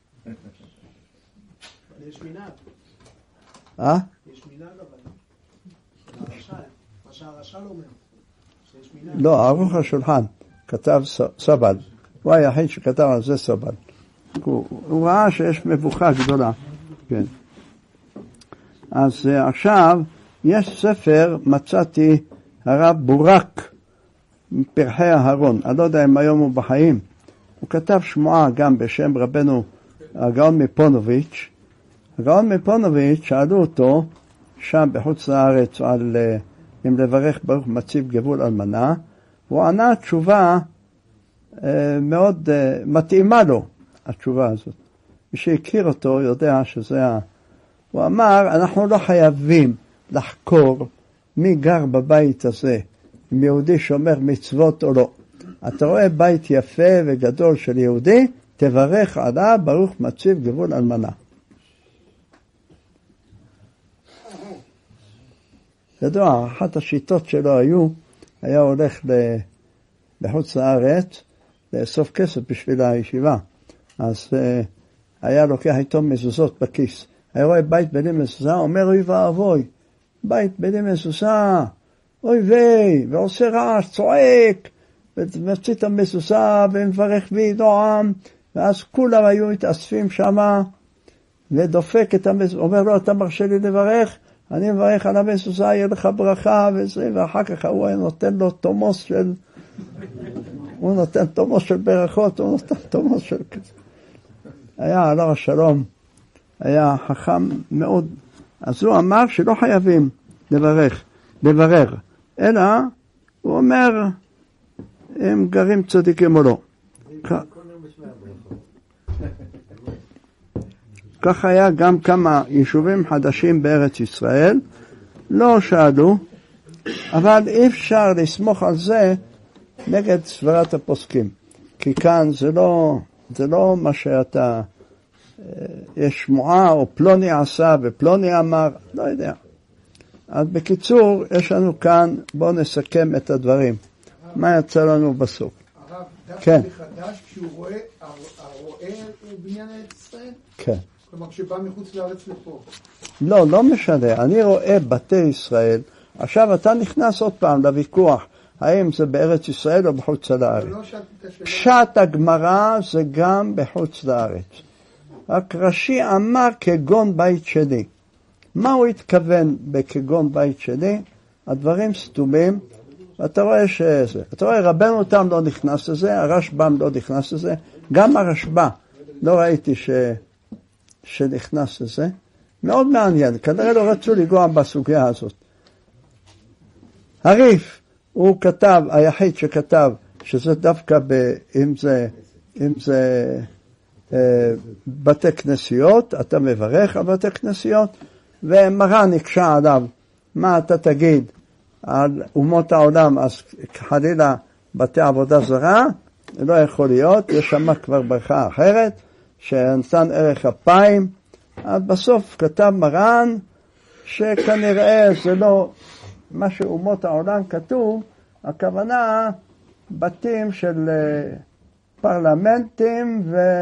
יש מנהג. יש מנהג אבל. מה שהרש"ל אומר. שיש מנהג. לא, ערוך השולחן כתב סבל. הוא היחיד שכתב על זה סבל. הוא ראה שיש מבוכה גדולה. כן. אז עכשיו, יש ספר, מצאתי הרב בורק, פרחי אהרון. אני לא יודע אם היום הוא בחיים. הוא כתב שמועה גם בשם רבנו הגאון מפונוביץ'. הגאון מפונוביץ' שאלו אותו שם בחוץ לארץ על אם לברך ברוך מציב גבול אלמנה. הוא ענה תשובה מאוד מתאימה לו, התשובה הזאת. מי שהכיר אותו יודע שזה הוא אמר, אנחנו לא חייבים לחקור מי גר בבית הזה, אם יהודי שומר מצוות או לא. אתה רואה בית יפה וגדול של יהודי, תברך עליו ברוך מציב גבול אלמנה. ידוע, אחת השיטות שלו היה הולך לחוץ לארץ, לאסוף כסף בשביל הישיבה. אז היה לוקח איתו מזוזות בכיס. היה רואה בית בלי מזוזה, אומר אוי ואבוי, בית בלי מזוזה, אוי ויי, ועושה רעש, צועק, ומציא את המזוזה ומברך וידועם, ואז כולם היו מתאספים שם, ודופק את המזוזה, אומר לו, אתה מרשה לי לברך? אני מברך על המזוזה, יהיה לך ברכה וזה, ואחר כך הוא נותן לו תומוס של, הוא נותן תומוס של ברכות, הוא נותן תומוס של כזה. היה עליו השלום, היה חכם מאוד. אז הוא אמר שלא חייבים לברר, אלא הוא אומר הם גרים צדיקים או לא. כך היה גם כמה יישובים חדשים בארץ ישראל, לא שאלו, אבל אי אפשר לסמוך על זה נגד סברת הפוסקים. כי כאן זה לא מה שאתה, יש שמועה או פלוני עשה ופלוני אמר, לא יודע. אז בקיצור, יש לנו כאן, בואו נסכם את הדברים. מה יצא לנו בסוף? הרב, כן. דווקא מחדש כשהוא רואה, הרואה הוא בניין ארץ ישראל? כן. כלומר, כשבא מחוץ לארץ לפה. לא משנה. אני רואה בתי ישראל. עכשיו אתה נכנס עוד פעם לוויכוח, האם זה בארץ ישראל או בחוץ לארץ. פשט הגמרא זה גם בחוץ לארץ. רק רש"י אמר כגון בית שני. מה הוא התכוון בכגון בית שני? הדברים סתומים. אתה רואה שזה. אתה רואה רבנו תם לא נכנס לזה, הרשב"ם לא נכנס לזה, גם הרשב"א לא ראיתי שנכנס לזה. מאוד מעניין, כנראה לא רצו לגוע בסוגיה הזאת. הריף, הוא כתב, היחיד שכתב, שזה דווקא אם זה בתי כנסיות, אתה מברך על בתי כנסיות, ומרן נקשה עליו, מה אתה תגיד על אומות העולם, אז חלילה בתי עבודה זרה, לא יכול להיות, יש שם כבר ברכה אחרת, שנתן ערך אפיים, אז בסוף כתב מרן, שכנראה זה לא מה שאומות העולם כתוב, הכוונה בתים של פרלמנטים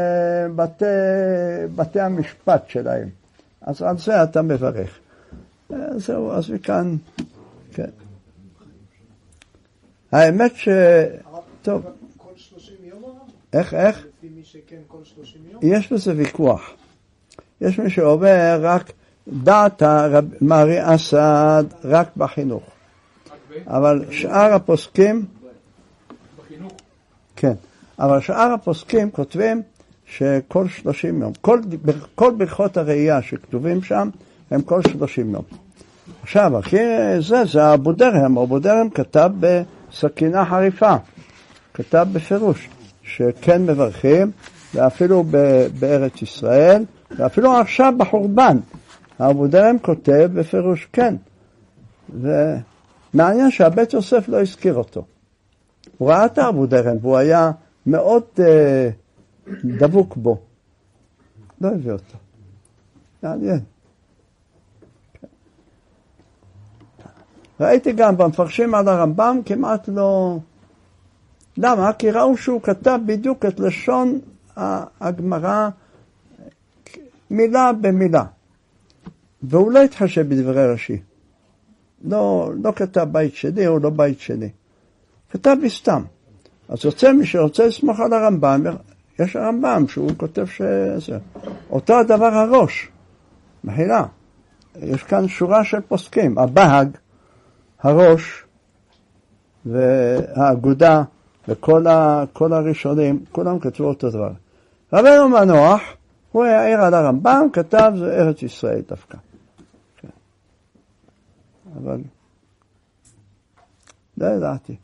ובתי המשפט שלהם. אז על זה אתה מברך. זהו, אז מכאן, כן. האמת טוב. כל 30 יום הרב? איך? לפי מי שכן כל 30 יום? יש בזה ויכוח. יש מי שאומר רק דעת מרי אסד רק בחינוך. אבל שאר הפוסקים, בחינוך. כן, אבל שאר הפוסקים כותבים שכל 30 יום, כל ברכות הראייה שכתובים שם הם כל 30 יום. עכשיו, אחי, זה אבו דרהם. אבו דרהם כתב בסכינה חריפה, כתב בפירוש שכן מברכים, ואפילו בארץ ישראל, ואפילו עכשיו בחורבן אבו דרהם כותב בפירוש כן. ומעניין שהבית יוסף לא הזכיר אותו. הוא ראה את אבו דרהם והוא היה מאוד דבוק בו, לא הביא אותו. מעניין. ראיתי גם במפרשים על הרמב"ם כמעט לא... למה? כי ראו שהוא כתב בדיוק את לשון הגמרא מילה במילה. והוא לא התחשב בדברי רש"י. לא כתב בית שני או לא בית שני. כתב בסתם. אז יוצא מי שרוצה לסמוך על הרמב"ם, יש הרמב"ם שהוא כותב שזה. אותו הדבר הראש. מחילה. יש כאן שורה של פוסקים. הבהג, הראש והאגודה וכל הראשונים, כולם כתבו אותו דבר. רבנו מנוח, הוא העיר על הרמב"ם, כתב זה ארץ ישראל דווקא. כן. אבל לא ידעתי.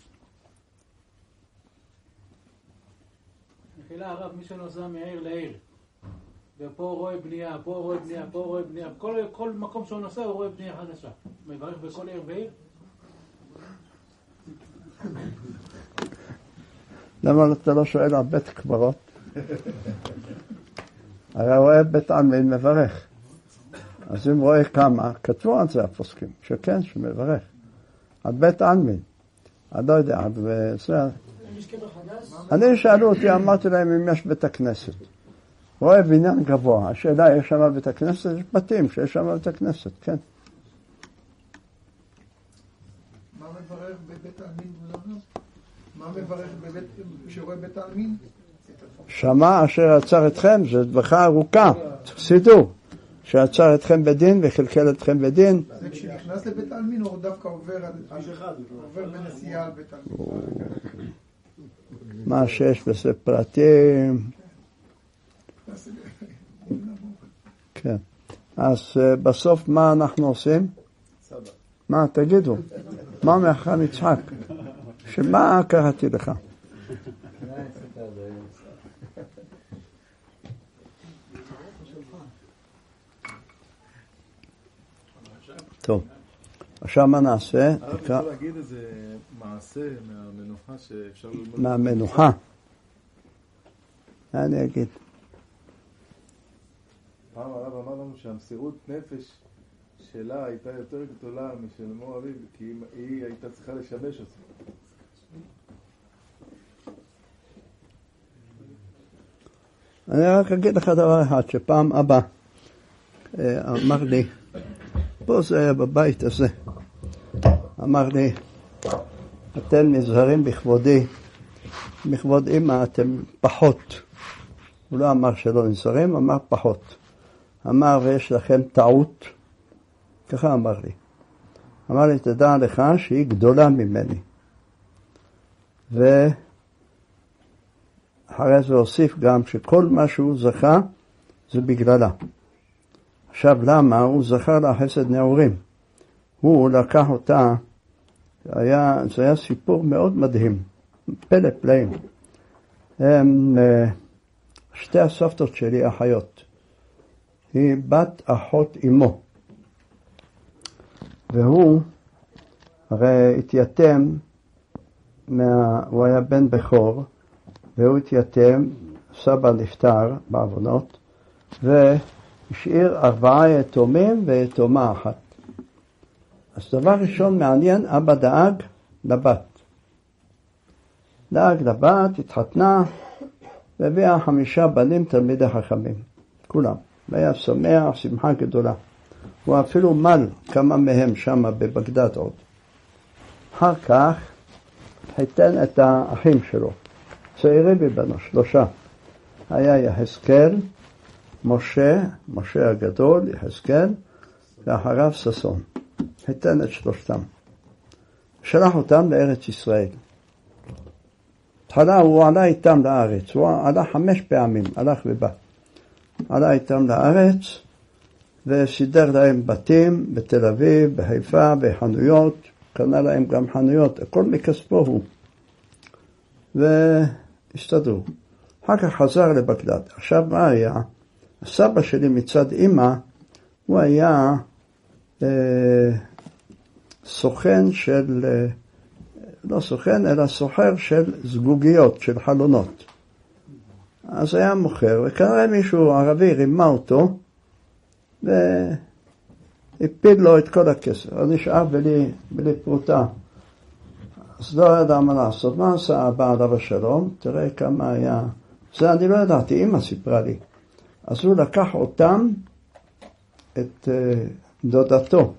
מחילה הרב, מי שנוסע מעיר לעיר, ופה רואה בנייה, פה רואה בנייה, פה רואה בנייה, כל מקום שהוא נוסע הוא רואה בנייה חדשה. מברך בכל עיר ועיר? למה אתה לא שואל על בית קברות? הרי רואה בית עלמין מברך. אז אם רואה כמה, כתבו על זה הפוסקים, שכן, שמברך. על בית עלמין. אני לא יודע, אני שאלו אותי, אמרתי להם אם יש בית הכנסת. רואה בניין גבוה, השאלה, יש שם בית הכנסת? יש בתים שיש שם בית הכנסת, כן. מה מברך בבית העלמין? מה מברך כשרואה בית העלמין? שמע אשר עצר אתכם, זה דבכה ארוכה, תפסידו, שעצר אתכם בדין וחלקל אתכם בדין. זה כשנכנס לבית העלמין או דווקא עובר בנסיעה על בית העלמין? מה שיש בזה פרטים. כן. אז בסוף מה אנחנו עושים? מה, תגידו, מה מאחר יצחק? שמה קראתי לך? טוב, עכשיו מה נעשה? אני רוצה להגיד איזה מעשה מהמנוחה שאפשר ללמוד. מהמנוחה? מה אני אגיד? פעם הרב אמר לנו שהמסירות נפש שלה הייתה יותר גדולה משל מור אביב, כי היא הייתה צריכה לשמש אותו. אני רק אגיד לך דבר אחד, שפעם אבא אמר לי, פה זה היה בבית הזה, אמר לי, אתם נזהרים בכבודי, בכבוד אמא אתם פחות. הוא לא אמר שלא נזהרים, אמר פחות. אמר ויש לכם טעות, ככה אמר לי. אמר לי, תדע לך שהיא גדולה ממני. ואחרי זה הוסיף גם שכל מה שהוא זכה זה בגללה. עכשיו למה? הוא זכר לה חסד נעורים. הוא לקח אותה, זה היה סיפור מאוד מדהים, פלא פלאים. שתי הסבתות שלי אחיות. היא בת אחות אמו. והוא הרי התייתם, הוא היה בן בכור, והוא התייתם, סבא נפטר בעוונות, והשאיר 4 יתומים ויתומה אחת. אז דבר ראשון מעניין, אבא דאג לבת. דאג לבת, התחתנה, והביאה 5 בנים תלמידי חכמים, כולם. והיה שמח, שמחה גדולה. הוא אפילו מל כמה מהם שם בבגדד עוד. אחר כך חיתן את האחים שלו, צעירים מבנו, 3. היה יחזקאל, משה הגדול, יחזקאל, ואחריו ששון. היתן את 3. שלח אותם לארץ ישראל. תחילה הוא עלה איתם לארץ, הוא עלה 5 פעמים, הלך ובא. עלה איתם לארץ, וסידר להם בתים בתל אביב, בחיפה, בחנויות, קנה להם גם חנויות, הכל מכספו הוא. והסתדרו. אחר כך חזר לבגדד. עכשיו מה היה? הסבא שלי מצד אמא, הוא היה סוכן של, לא סוכן, אלא סוחר של זגוגיות, של חלונות. אז היה מוכר, וכנראה מישהו ערבי רימה אותו, והפיל לו את כל הכסף. אז נשאר בלי פרוטה. אז לא ידע מה לעשות. מה עשה הבא עליו השלום? תראה כמה היה. זה אני לא ידעתי, אמא סיפרה לי. אז הוא לקח אותם, את דודתו,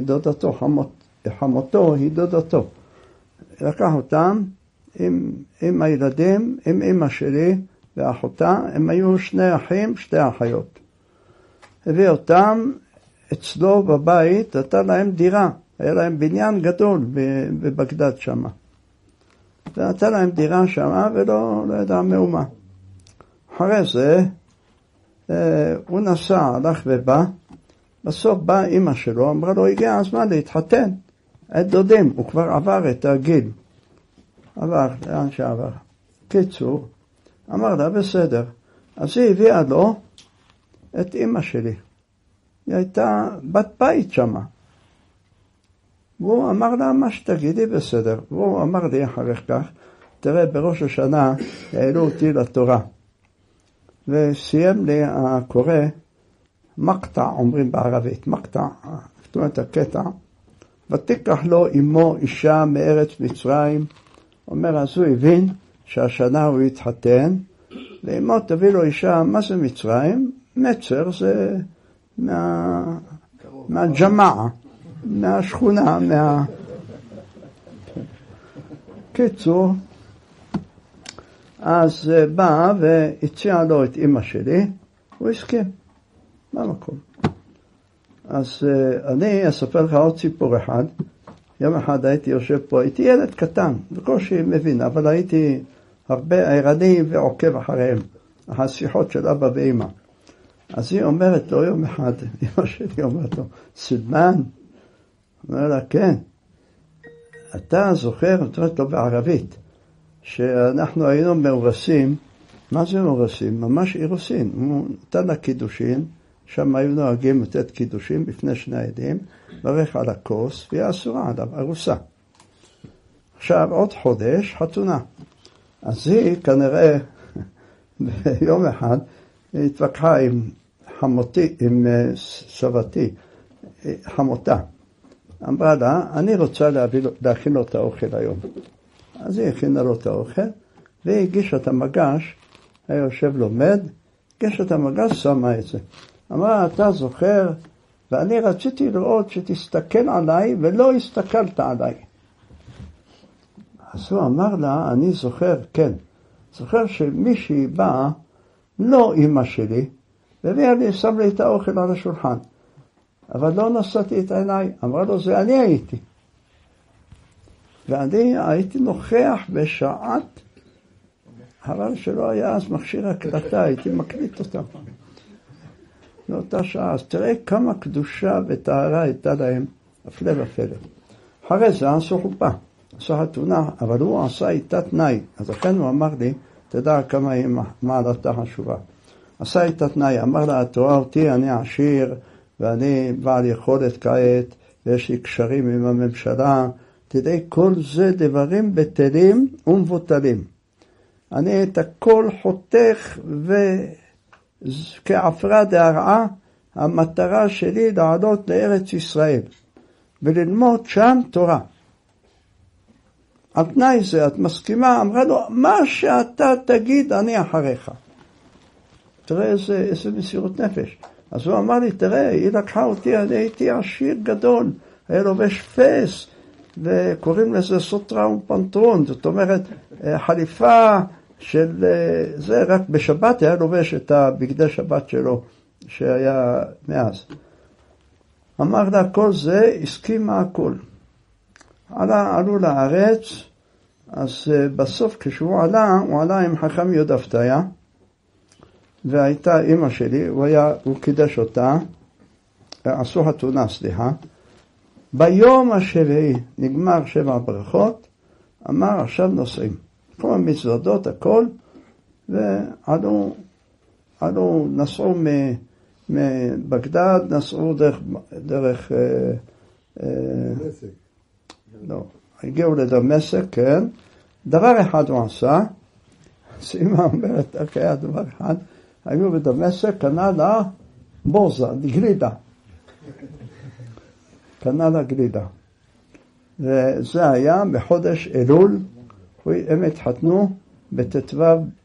חמותו היא דודתו. לקח אותם עם הילדים, עם אמא שלי ואחותה, הם היו 2 אחים, 2 אחיות. הביא אותם אצלו בבית, נתן להם דירה, היה להם בניין גדול בבגדד שמה. ונתן להם דירה שמה ולא ידע מאומה. אחרי זה הוא נסע, הלך ובא, בסוף באה אמא שלו, אמרה לו, הגיע הזמן להתחתן. את דודים, הוא כבר עבר את הגיל. עבר, לאן שעבר. קיצור, אמר לה, בסדר. אז היא הביאה לו את אמא שלי. היא הייתה בת בית שמה. והוא אמר לה, מה שתגידי בסדר. והוא אמר לי אחר כך, תראה, בראש השנה העלו אותי לתורה. וסיים לי הקורא, מקטע, אומרים בערבית, מקטע, כתוב את הקטע, ותיקח לו אמו אישה מארץ מצרים, אומר, אז הוא הבין שהשנה הוא יתחתן, ואמו תביא לו אישה, מה זה מצרים? מצר זה מהג'מעה, מהשכונה, קיצור, אז בא והציע לו את אמא שלי, הוא הסכים, במקום. אז אני אספר לך עוד סיפור אחד. יום אחד הייתי יושב פה, הייתי ילד קטן, בקושי מבין, אבל הייתי הרבה ערני ועוקב אחריהם, השיחות של אבא ואמא. אז היא אומרת לו יום אחד, אמא שלי אומרת לו, סלמן? אומר לה, כן. אתה זוכר, אומרת לו בערבית, שאנחנו היינו מאורסים. מה זה מאורסים? ממש אירוסין. הוא נתן לה קידושין, שם היו נוהגים לתת קידושים בפני 2 עדים, ברך על הכוס, והיא אסורה עליו, ארוסה. עכשיו עוד חודש, חתונה. אז היא כנראה ביום אחד התווכחה עם חמותי, עם סבתי, חמותה. אמרה לה, אני רוצה להכין לו את האוכל היום. אז היא הכינה לו את האוכל, והיא הגישה את המגש, היה יושב לומד, הגישה את המגש, שמה את זה. אמרה, אתה זוכר, ואני רציתי לראות שתסתכל עליי, ולא הסתכלת עליי. אז הוא אמר לה, אני זוכר, כן, זוכר שמישהי באה, לא אמא שלי, והביאה לי, שם לי את האוכל על השולחן. אבל לא נשאתי את עיניי. אמרה לו, זה אני הייתי. ואני הייתי נוכח בשעת, אבל שלא היה אז מכשיר הקלטה, הייתי מקליט אותה. באותה שעה. אז תראה כמה קדושה וטהרה הייתה להם, הפלא ופלא. אחרי זה עשו חופה, עשו חתונה, אבל הוא עשה איתה תנאי. אז לכן הוא אמר לי, תדע כמה היא מעלתה חשובה. עשה איתה תנאי, אמר לה, את רואה אותי, אני עשיר, ואני בעל יכולת כעת, ויש לי קשרים עם הממשלה, תדעי, כל זה דברים בטלים ומבוטלים. אני את הכל חותך וכעפרה דהרעה, המטרה שלי לעלות לארץ ישראל, וללמוד שם תורה. על תנאי זה, את מסכימה? אמרה לו, מה שאתה תגיד, אני אחריך. תראה איזה מסירות נפש. אז הוא אמר לי, תראה, היא לקחה אותי, אני הייתי עשיר גדול, היה לובש פס, וקוראים לזה סוטרה ופנטרון, זאת אומרת, חליפה זה רק בשבת היה לובש את הבגדי שבת שלו שהיה מאז. אמר לה כל זה, הסכימה הכל. עלו לארץ, אז בסוף כשהוא עלה עם חכם יודפתיה, והייתה אמא שלי, הוא קידש אותה, עשו חתונה, סליחה. ביום השביעי נגמר 7 ברכות, אמר עכשיו נוסעים. כל המזוודות, הכל, ועלו, נסעו מבגדד, נסעו דרך לא, הגיעו לדמשק, כן. דבר אחד הוא עשה, סימה אומרת, היה דבר אחד, היו בדמשק, קנה לה בורזה, גלידה. קנה לה גלידה. וזה היה בחודש אלול, הם התחתנו ב7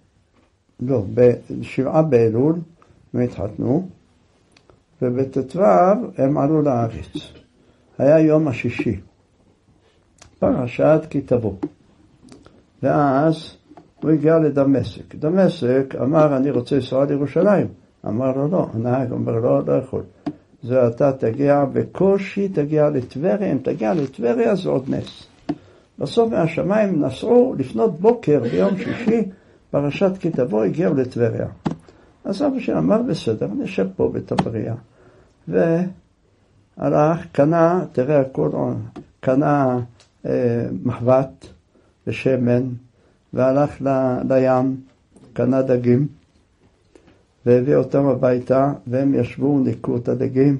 באלול, הם התחתנו, וב7 הם עלו לארץ. היה יום השישי. פרשת כי תבוא. ואז הוא הגיע לדמשק. דמשק אמר, אני רוצה לנסוע לירושלים. אמר לו, לא. הנהג אומר, לא יכול. זה אתה תגיע בקושי, תגיע לטבריה. אם תגיע לטבריה זה עוד נס. בסוף מהשמיים נסעו לפנות בוקר ביום שישי, פרשת כי תבוא, הגיעו לטבריה. אז אבא שלי אמר, בסדר, נשב פה בטבריה. והלך, קנה, תראה הכל, קנה מחבת ושמן, והלך לים, קנה דגים, והביא אותם הביתה, והם ישבו, ניקו את הדגים,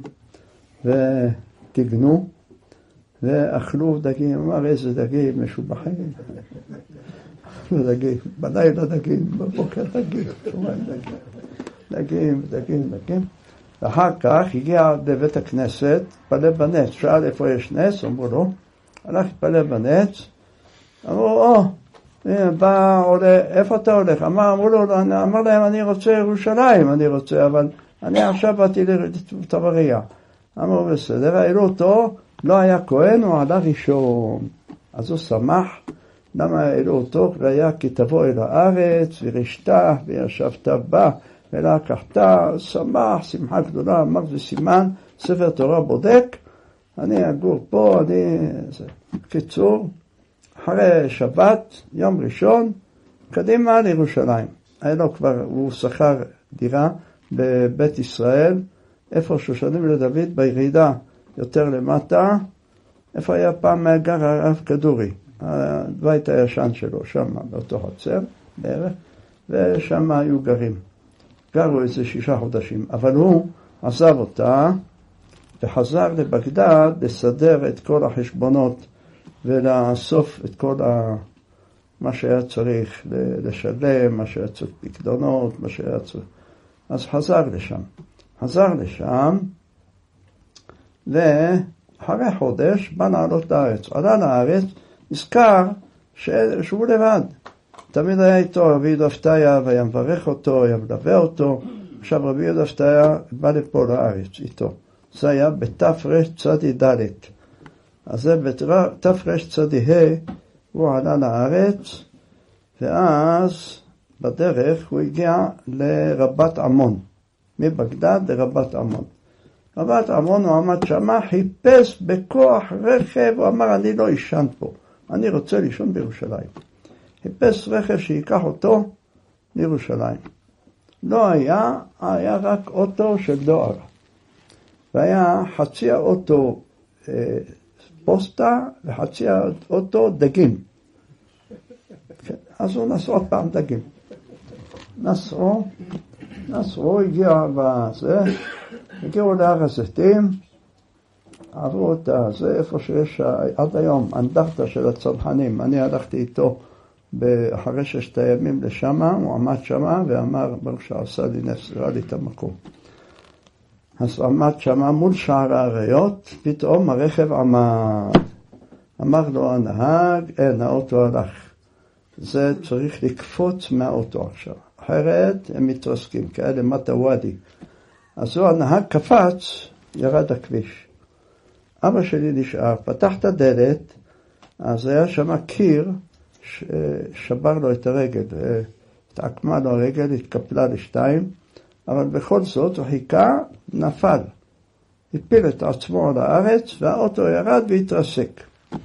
ותגנו, ואכלו דגים. אמר, איזה דגים משובחים. אכלו דגים, בלילה דגים, בבוקר דגים. ואחר כך הגיע לבית הכנסת, פלא בנץ, שאל איפה יש נס, אמרו לו, הלך להתפלל בנץ, אמרו, בא עולה, איפה אתה הולך? אמר להם, אני רוצה ירושלים, אבל אני עכשיו באתי לטבריה. אמרו, בסדר, העלו אותו, לא היה כהן, הוא עלה ראשון. אז הוא שמח, למה העלו אותו? והיה כי תבוא אל הארץ, ורשתה, וישבת בה, ולקחתה, שמח, שמחה גדולה, אמר זה סימן, ספר תורה בודק, אני אגור פה, קיצור, אחרי שבת, יום ראשון, קדימה לירושלים. היה לו כבר, הוא שכר דירה בבית ישראל, איפה שושנים לדוד, בירידה יותר למטה, איפה היה פעם גר הרב כדורי, הבית הישן שלו, שם באותו חצר בערך, ושם היו גרים. גרו איזה 6 חודשים, אבל הוא עזב אותה, וחזר לבגדד לסדר את כל החשבונות ולאסוף את כל מה שהיה צריך לשלם, מה שהיה צריך פקדונות, מה שהיה צריך. אז חזר לשם, ואחרי חודש בא לעלות לארץ. עלה לארץ, נזכר שהוא לבד. תמיד היה איתו רבי יודפתיה, והיה מברך אותו, היה מלווה אותו. עכשיו רבי יודפתיה בא לפה לארץ איתו. זה היה בתרצ"ד. אז זה בתרצ"ה הוא עלה לארץ, ואז בדרך הוא הגיע לרבת עמון, מבגדד לרבת עמון. רבת עמון הוא עמד שמה, חיפש בכוח רכב, הוא אמר אני לא ישן פה, אני רוצה לישון בירושלים. חיפש רכב שיקח אותו לירושלים. לא היה רק אוטו של דואר. והיה חצי האוטו פוסטה וחצי האוטו דגים. אז הוא נסעו עוד פעם דגים. נסעו, הגיעו להר הזיתים, עברו את זה, איפה שיש עד היום, אנדרטה של הצנחנים. אני הלכתי איתו אחרי 6 הימים לשם, הוא עמד שם ואמר, ברוך שעשה לי נס, ראה לי את המקום. אז עמד שם מול שער האריות, פתאום הרכב עמד. אמר לו הנהג, אין, האוטו הלך. זה צריך לקפוץ מהאוטו עכשיו. אחרת הם מתרסקים, כאלה מטה וואדי. אז הוא הנהג קפץ, ירד הכביש. אבא שלי נשאר, פתח את הדלת, אז היה שם קיר, שבר לו את הרגל, התעקמה לו הרגל, התקפלה לשתיים, אבל בכל זאת הוא חיכה, נפל. הפיל את עצמו על הארץ, והאוטו ירד והתרסק.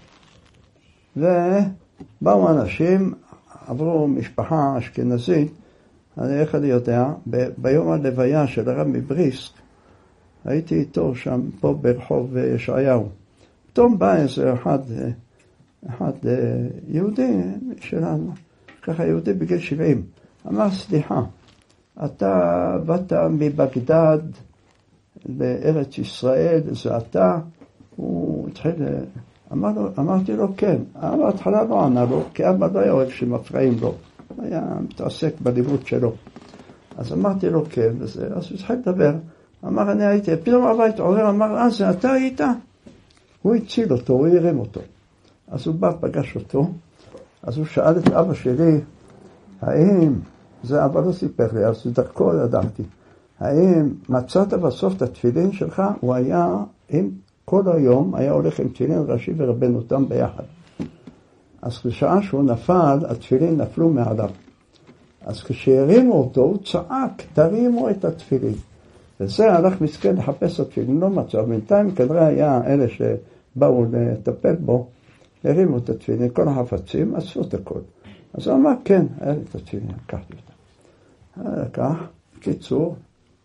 ובאו אנשים, עברו משפחה אשכנזית, איך אני יודע, ביום הלוויה של הרב מבריסק, הייתי איתו שם, פה ברחוב ישעיהו. פתאום בא איזה אחד יהודי שלנו, ככה יהודי בגיל 70, אמר, סליחה, אתה באת מבגדד לארץ ישראל, זה אתה? הוא התחיל, אמרתי לו כן. בהתחלה לא ענה לו, כי אבא לא היה אוהב שמפרעים לו, היה מתעסק בלימוד שלו. אז אמרתי לו כן, וזה, אז הוא התחיל לדבר, אמר אני הייתי, פתאום אבא התעורר, אמר זה אתה היית? הוא הציל אותו, הוא הרים אותו. אז הוא בא, פגש אותו, אז הוא שאל את אבא שלי, האם, זה אבא לא סיפר לי, אז דרכו ידעתי, האם מצאת בסוף את התפילין שלך? הוא היה, כל היום היה הולך עם תפילין ראשי ורבנותם ביחד. אז כשעה שהוא נפל, התפילין נפלו מעליו. אז כשהרימו אותו, הוא צעק, תרימו את התפילין. וזה הלך מסכן לחפש התפילין, לא מצא. בינתיים כנראה היה אלה שבאו לטפל בו, הרימו את התפילין, כל החפצים, עשו את הכל. אז הוא אמר, כן, היה לי את התפילין, לקחתי אותה. לקח, קיצור.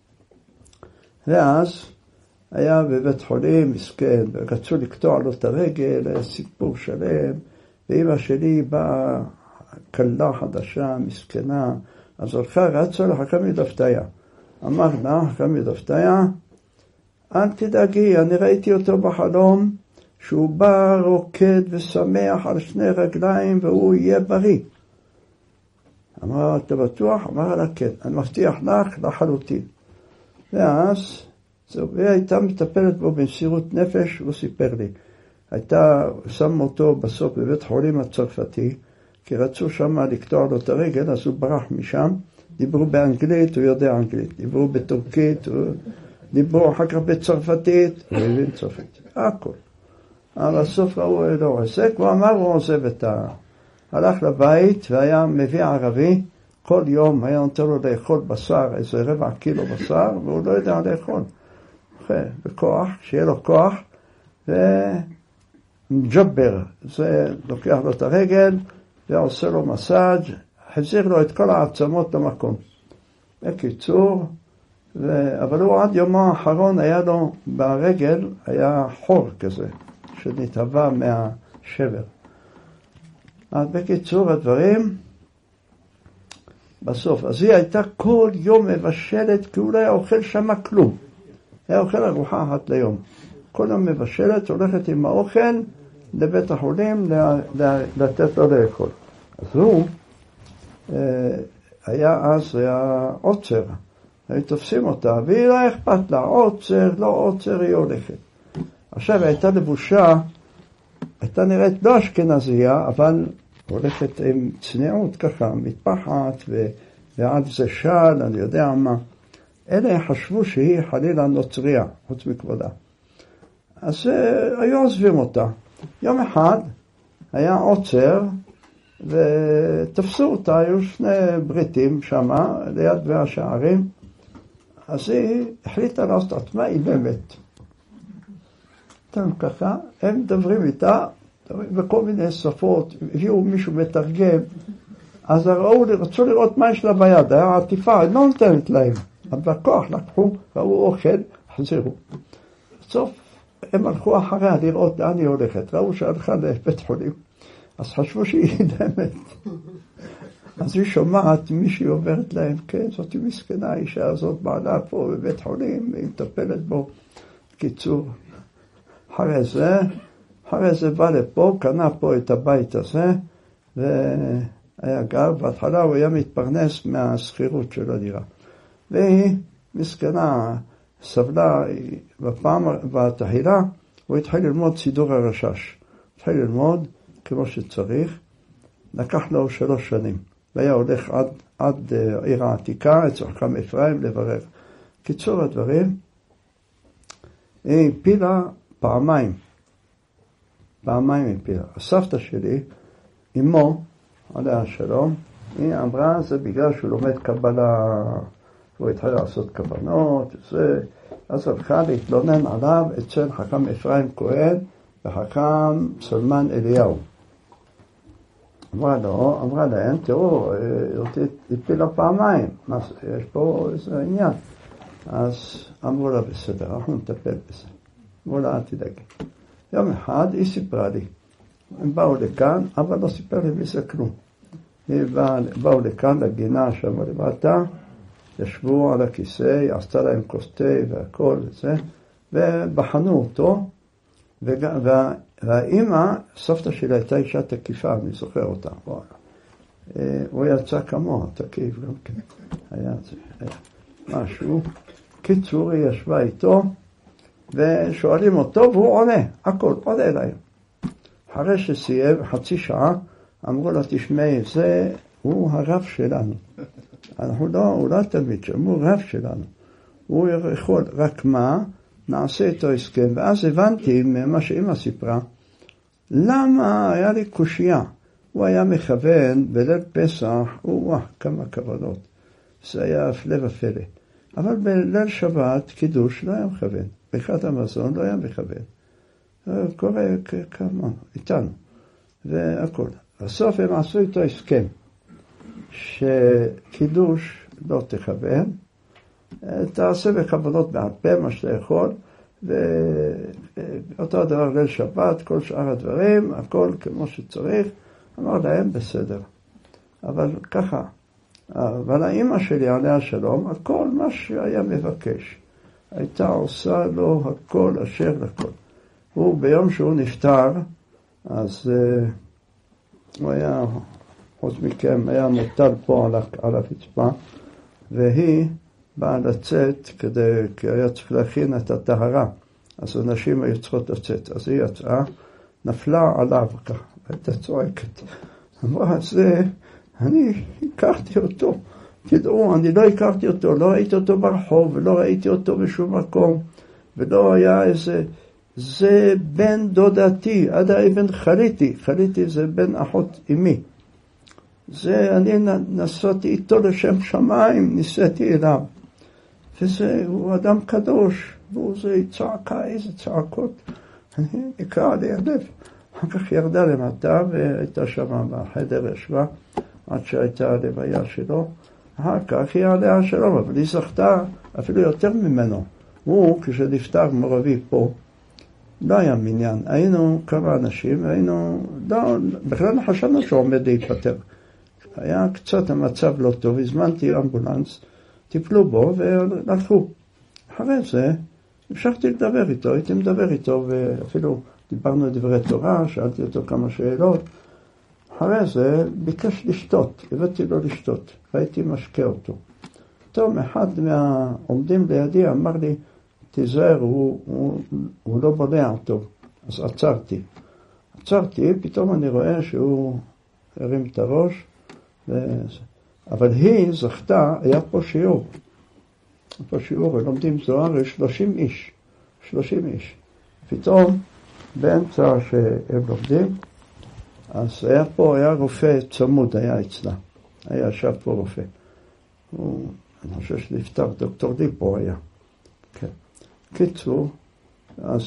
ואז היה בבית חולים מסכן, ורצו לקטוע לו את הרגל, סיפור שלם, ואמא שלי באה קלה חדשה, מסכנה, אז הולכה רצה לחכם דפתיה. אמר לה, חכם דפתיה, אל תדאגי, אני ראיתי אותו בחלום, שהוא בא רוקד ושמח על שני רגליים, והוא יהיה בריא. אמרה, אתה בטוח? אמרה לה, כן, אני מבטיח לך לחלוטין. ואז, והיא הייתה מטפלת בו במסירות נפש, הוא סיפר לי. שם אותו בסוף בבית חולים הצרפתי, כי רצו שם לקטוע לו את הרגל, אז הוא ברח משם, דיברו באנגלית, הוא יודע אנגלית, דיברו בטורקית, דיברו אחר כך בצרפתית, הוא הבין צרפתית, הכל. אבל בסוף ראו לא עסק, הוא אמר, הוא עוזב הלך לבית והיה מביא ערבי, כל יום היה נותן לו לאכול בשר, איזה 4 קילו בשר, והוא לא יודע לאכול. בכוח, שיהיה לו כוח, וג'בר, זה לוקח לו את הרגל, ועושה לו מסאג', חזיר לו את כל העצמות למקום. בקיצור, אבל הוא עד יומו האחרון היה לו ברגל, היה חור כזה, שנתהווה מהשבר. אז בקיצור הדברים, בסוף, אז היא הייתה כל יום מבשלת, כי הוא לא היה אוכל שם כלום. היה אוכל ארוחה אחת ליום. כל יום מבשלת, הולכת עם האוכל לבית החולים לתת לו לאכול. אז הוא, היה עוצר. היו תופסים אותה, והיא לא אכפת לה, עוצר, לא עוצר, היא הולכת. עכשיו הייתה לבושה, הייתה נראית לא אשכנזייה, אבל הולכת עם צניעות ככה, מטפחת, ועד זה של, אני יודע מה. אלה חשבו שהיא חלילה נוצריה, חוץ מכבודה. אז היו עוזבים אותה. יום אחד היה עוצר, ותפסו אותה, היו 2 בריטים שם, ליד השערים, אז היא החליטה לעשות עצמה אימת. ככה, הם מדברים איתה, בכל מיני שפות, הביאו מישהו מתרגם, אז רצו לראות מה יש לה ביד, היה עטיפה, לא נותנת להם. אז בכוח לקחו, ראו אוכל, חזירו. בסוף הם הלכו אחריה לראות לאן היא הולכת, ראו שהלכה לבית חולים, אז חשבו שהיא נדמת. אז היא שומעת, מישהי עוברת להם, כן, זאת מסכנה, האישה הזאת בעלה פה בבית חולים, היא מטפלת בו. קיצור, אחרי זה בא לפה, קנה פה את הבית הזה, והיה גר, בהתחלה הוא היה מתפרנס מהסחירות של הדירה. והיא מסכנה, סבלה, בתחילה, הוא התחיל ללמוד סידור הרשש. התחיל ללמוד כמו שצריך, לקח לו 3 שנים, והיה הולך עד עיר העתיקה, אצל חכם אפרים, לברר. קיצור הדברים, היא הפילה פעמיים הפילה. הסבתא שלי, אמו, עליה השלום, היא אמרה, זה בגלל שהוא לומד קבלה, הוא התחיל לעשות כוונות, אז הלכה להתלונן עליו אצל חכם אפרים כהן וחכם סלמן אליהו. אמרה להם, תראו, אותי הפילה פעמיים, יש פה איזה עניין. אז אמרו לה, בסדר, אנחנו נטפל בזה. אמרו לה, אל תדאגי. יום אחד היא סיפרה לי, הם באו לכאן, אבל לא סיפר לי מזה כלום. באו לכאן לגינה שם למטה, ישבו על הכיסא, עשתה להם כוס תה והכל וזה, ובחנו אותו, והאימא, סבתא שלה הייתה אישה תקיפה, אני זוכר אותה. הוא יצא כמוה, תקיף גם כן. היה משהו. קיצור, היא ישבה איתו, ושואלים אותו, והוא עונה, הכל, עונה אליהם. אחרי שסיים חצי שעה, אמרו לה, תשמעי, זה הוא הרב שלנו. אנחנו לא, הוא לא תלמיד שלנו, הוא רב שלנו. הוא יכול, רק מה, נעשה איתו הסכם. ואז הבנתי ממה שאמא סיפרה, למה היה לי קושיה. הוא היה מכוון בליל פסח, כמה כוונות. זה היה הפלא ופלא. אבל בליל שבת, קידוש, לא היה מכוון. ברכת המזון לא היה מכוון. קורה כמה, איתנו. והכל. בסוף הם עשו איתו הסכם, שקידוש לא תכוון, תעשה בכוונות בעל פה מה שאתה יכול, ואותו דבר ליל שבת, כל שאר הדברים, הכל כמו שצריך, אמר להם בסדר. אבל ככה, אבל האמא שלי עליה השלום, הכל מה שהיה מבקש, הייתה עושה לו הכל אשר לכל. הוא ביום שהוא נפטר, אז הוא היה, חוץ מכם, היה מוטל פה על הרצפה, והיא באה לצאת כי היה צריך להכין את הטהרה, אז אנשים היו צריכות לצאת. אז היא יצאה, נפלה עליו ככה, הייתה צועקת. אמרה, אני הכרתי אותו. תדעו, אני לא הכרתי אותו, לא ראיתי אותו ברחוב, ולא ראיתי אותו בשום מקום, ולא היה איזה, זה בן דודתי, עד האבן חליתי זה בן אחות אמי. זה אני נסעתי איתו לשם שמיים, ניסיתי אליו. וזה, הוא אדם קדוש, והוא זה צעקה, איזה צעקות. אני נקרא לי הלב. אחר כך ירדה למטה והייתה שם בחדר ישבה, עד שהייתה הלוויה שלו. אחר כך היא עליה שלום, אבל היא זכתה אפילו יותר ממנו. הוא, כשנפטר מורבי פה, לא היה מניין. היינו כמה אנשים, בכלל חשבנו שהוא עומד להיפטר. היה קצת המצב לא טוב, הזמנתי אמבולנס, טיפלו בו והלכו. אחרי זה, המשכתי לדבר איתו, הייתי מדבר איתו, ואפילו דיברנו דברי תורה, שאלתי אותו כמה שאלות. אחרי זה ביקש לשתות, הבאתי לו לשתות, והייתי משקה אותו. פתאום אחד מהעומדים לידי אמר לי, תיזהר, הוא לא בולע טוב. אז עצרתי, פתאום אני רואה שהוא הרים את הראש, אבל היא זכתה, היה פה שיעור, ולומדים זוהר, 30 איש. פתאום, באמצע שהם לומדים, אז היה רופא צמוד, היה אצלה. היה ישב פה רופא. אני חושב שנפטר, דוקטור דיפו היה. כן. קיצור, אז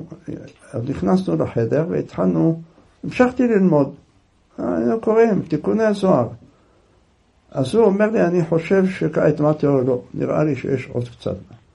נכנסנו לחדר והתחלנו, המשכתי ללמוד. היינו קוראים, תיקוני הזוהר. אז הוא אומר לי, אני חושב שכעת אמרתי לו, לא, נראה לי שיש עוד קצת.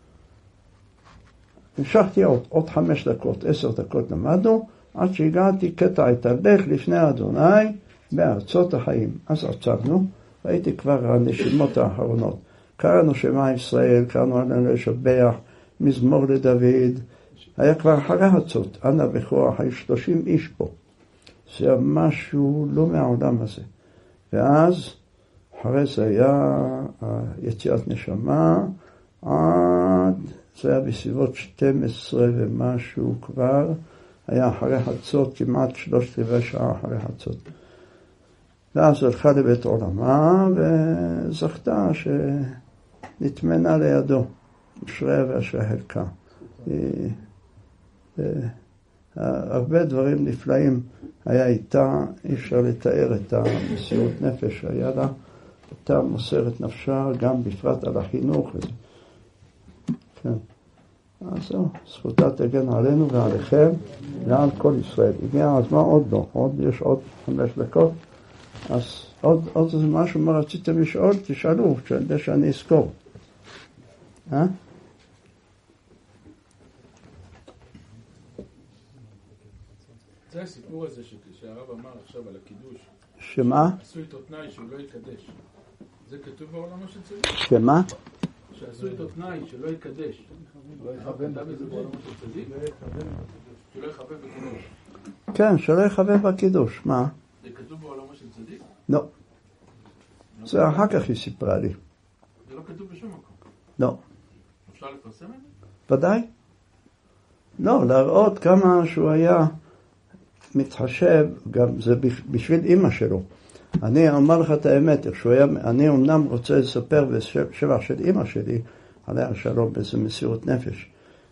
המשכתי עוד 5 דקות, 10 דקות למדנו, עד שהגעתי קטע את הלך לפני אדוני בארצות החיים. אז עצרנו, ראיתי כבר הנשימות האחרונות. קראנו שמע ישראל, קראנו עלינו לשבח, מזמור לדוד, היה כבר אחרי הצות, אנא בכוח, היו 30 איש פה. זה משהו לא מהעולם הזה. ואז, אחרי זה היה יציאת נשמה, זה היה בסביבות 12 ומשהו כבר, היה אחרי חצות, כמעט 3/4 שעה אחרי חצות. ואז הלכה לבית עולמה, וזכתה שנתמנה לידו, אשריה ואשרי חלקה. הרבה דברים נפלאים היה איתה, אי אפשר לתאר את המסירות נפש שהיה לה, הייתה מוסרת נפשה גם בפרט על החינוך. כן. אז זהו, זכותה תגן עלינו ועליכם ועל כל ישראל. הגיע הזמן עוד לא, יש עוד 5 דקות, אז עוד איזה משהו מה רציתם לשאול, תשאלו, כדי שאני אזכור. זה הסיפור הזה שהרב אמר עכשיו על הקידוש. שמה? עשו איתו תנאי שהוא לא יקדש. זה כתוב בעולמו של צדיק? שמה? שעשו איתו תנאי שלא יקדש. שלא יכוון בעולמו של צדיק? שלא יכוון בקידוש. כן, שלא יכוון בקידוש. מה? זה כתוב בעולמו של צדיק? לא. זה אחר כך היא סיפרה לי. זה לא כתוב בשום מקום. לא. אפשר לפרסם את זה? ודאי. לא, להראות כמה שהוא היה מתחשב, גם זה בשביל אמא שלו. אני אומר לך את האמת, אני אמנם רוצה לספר בשבח של אמא שלי, עליה השלום, באיזה מסירות נפש.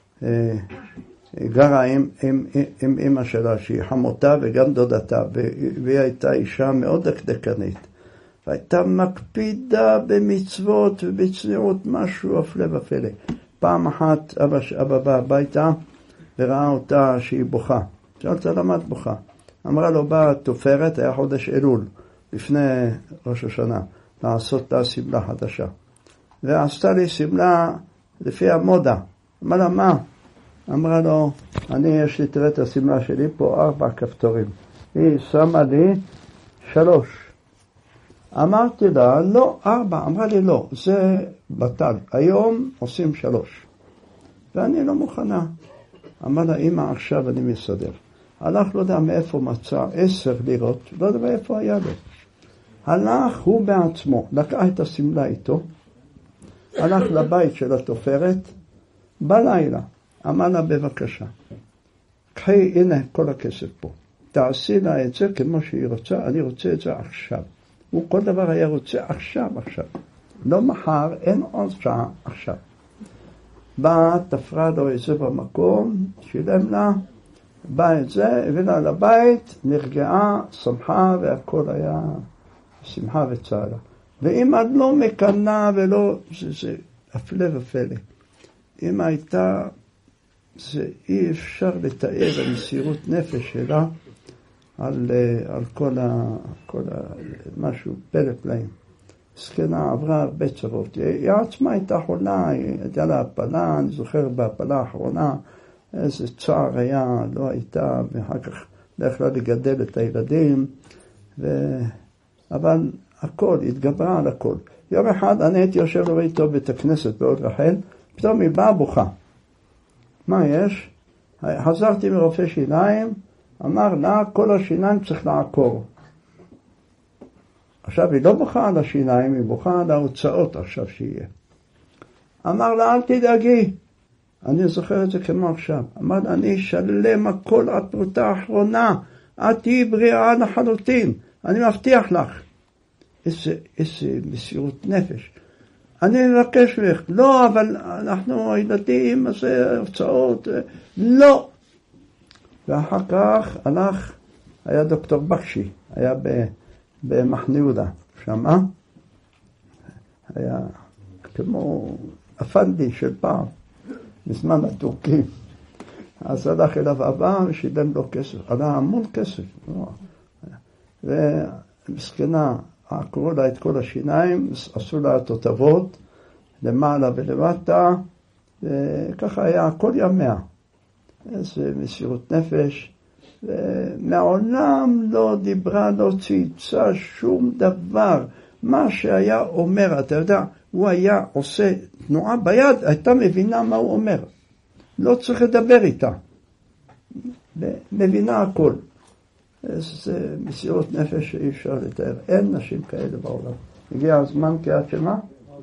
גרה עם אמא שלה, שהיא חמותה וגם דודתה, והיא הייתה אישה מאוד דקדקנית. והייתה מקפידה במצוות ובצניעות, משהו הפלא ופלא. פעם אחת אבא בא הביתה וראה אותה שהיא בוכה. שאלת למה את בוכה? אמרה לו, באה תופרת, היה חודש אלול, לפני ראש השנה, לעשות לה סמלה חדשה. ועשתה לי סמלה לפי המודה. אמרה לה, מה? אמרה לו, יש לי, תראה את הסמלה שלי פה, 4 כפתורים. היא שמה לי 3. אמרתי לה, לא, 4. אמרה לי, לא, זה בטל. היום עושים 3. ואני לא מוכנה. אמר לה, אמא, עכשיו אני מסדר. הלך, לא יודע מאיפה מצא 10 לירות, לא יודע מאיפה היה לו. הלך הוא בעצמו, לקח את הסמלה איתו, הלך לבית של התופרת, בלילה, אמר לה בבקשה, קחי, הנה כל הכסף פה, תעשי לה את זה כמו שהיא רוצה, אני רוצה את זה עכשיו. הוא כל דבר היה רוצה עכשיו, לא מחר, אין עוד שעה, עכשיו. באה, תפרה לו את זה במקום, שילם לה, בא את זה, הבינה לבית, נרגעה, שמחה, והכל היה שמחה וצערה. ואמא לא מקנה ולא, זה הפלא ופלא. אמא הייתה, זה אי אפשר לתאר המסירות נפש שלה על כל משהו פלא פלאים. סכנה עברה הרבה צרות. היא עצמה הייתה חולה, הייתה לה הפלה, אני זוכר בהפלה האחרונה, איזה צער היה, לא הייתה, ואחר כך לא יכלה לגדל את הילדים, אבל הכל, התגברה על הכל. יום אחד אני הייתי יושב לו איתו בית הכנסת בעוד רחל, פתאום היא באה בוכה. מה יש? חזרתי מרופא שיניים, אמר לה, כל השיניים צריך לעקור. עכשיו היא לא בוכה על השיניים, היא בוכה על ההוצאות עכשיו שיהיה. אמר לה, אל תדאגי. אני זוכר את זה כמו עכשיו. אמר לה, אני אשלם הכל עד פרוטה האחרונה. את תהיי בריאה לחלוטין. אני מבטיח לך. איזה מסירות נפש. אני מבקש ממך. לא, אבל אנחנו הילדים, אז הוצאות. לא. ואחר כך הלך, היה דוקטור בקשי. היה במחנה יהודה. שמה? היה כמו אפנדי של פעם. בזמן הטורקים. אז הלך אליו אבא ושילם לו כסף. עלה המון כסף. ומסכנה, עקרו לה את כל השיניים, עשו לה תותבות, למעלה ולמטה, וככה היה כל ימיה. איזה מסירות נפש. ומעולם לא דיברה, לא צייצה שום דבר. מה שהיה אומר, אתה יודע, הוא היה עושה תנועה ביד, הייתה מבינה מה הוא אומר. לא צריך לדבר איתה. מבינה הכל. זה מסירות נפש שאי אפשר לתאר. אין נשים כאלה בעולם. הגיע הזמן קריאת שמה?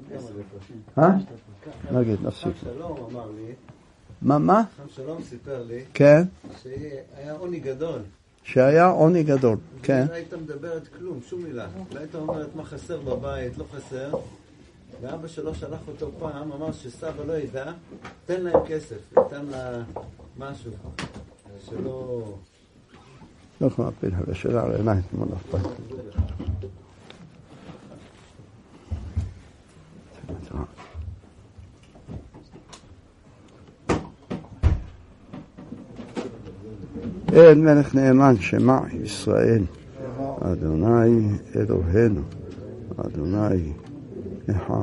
נגיד, נפסיק. שלום אמר לי. מה? שלום סיפר לי. כן. שהיה עוני גדול. שהיה עוני גדול, כן. לא היית מדברת כלום, שום מילה. לא היית אומרת מה חסר בבית, לא חסר. ואבא שלו שלח אותו פעם, אמר שסבא לא ידע, תן להם כסף, תן לה משהו. שלא... לא כמו הפיל, אבל שאלה על עיניים, כמו נפת. אין מלך נאמן שמע ישראל, אדוני אלוהינו, אדוני אחד.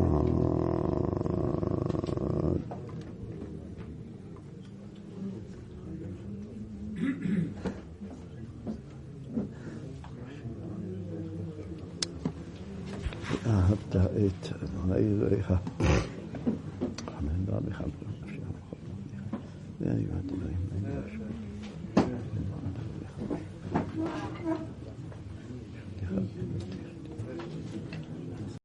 אהבת את אדוני אלוהיך, אמן ואמן ואמן ואמן ואמן ואמן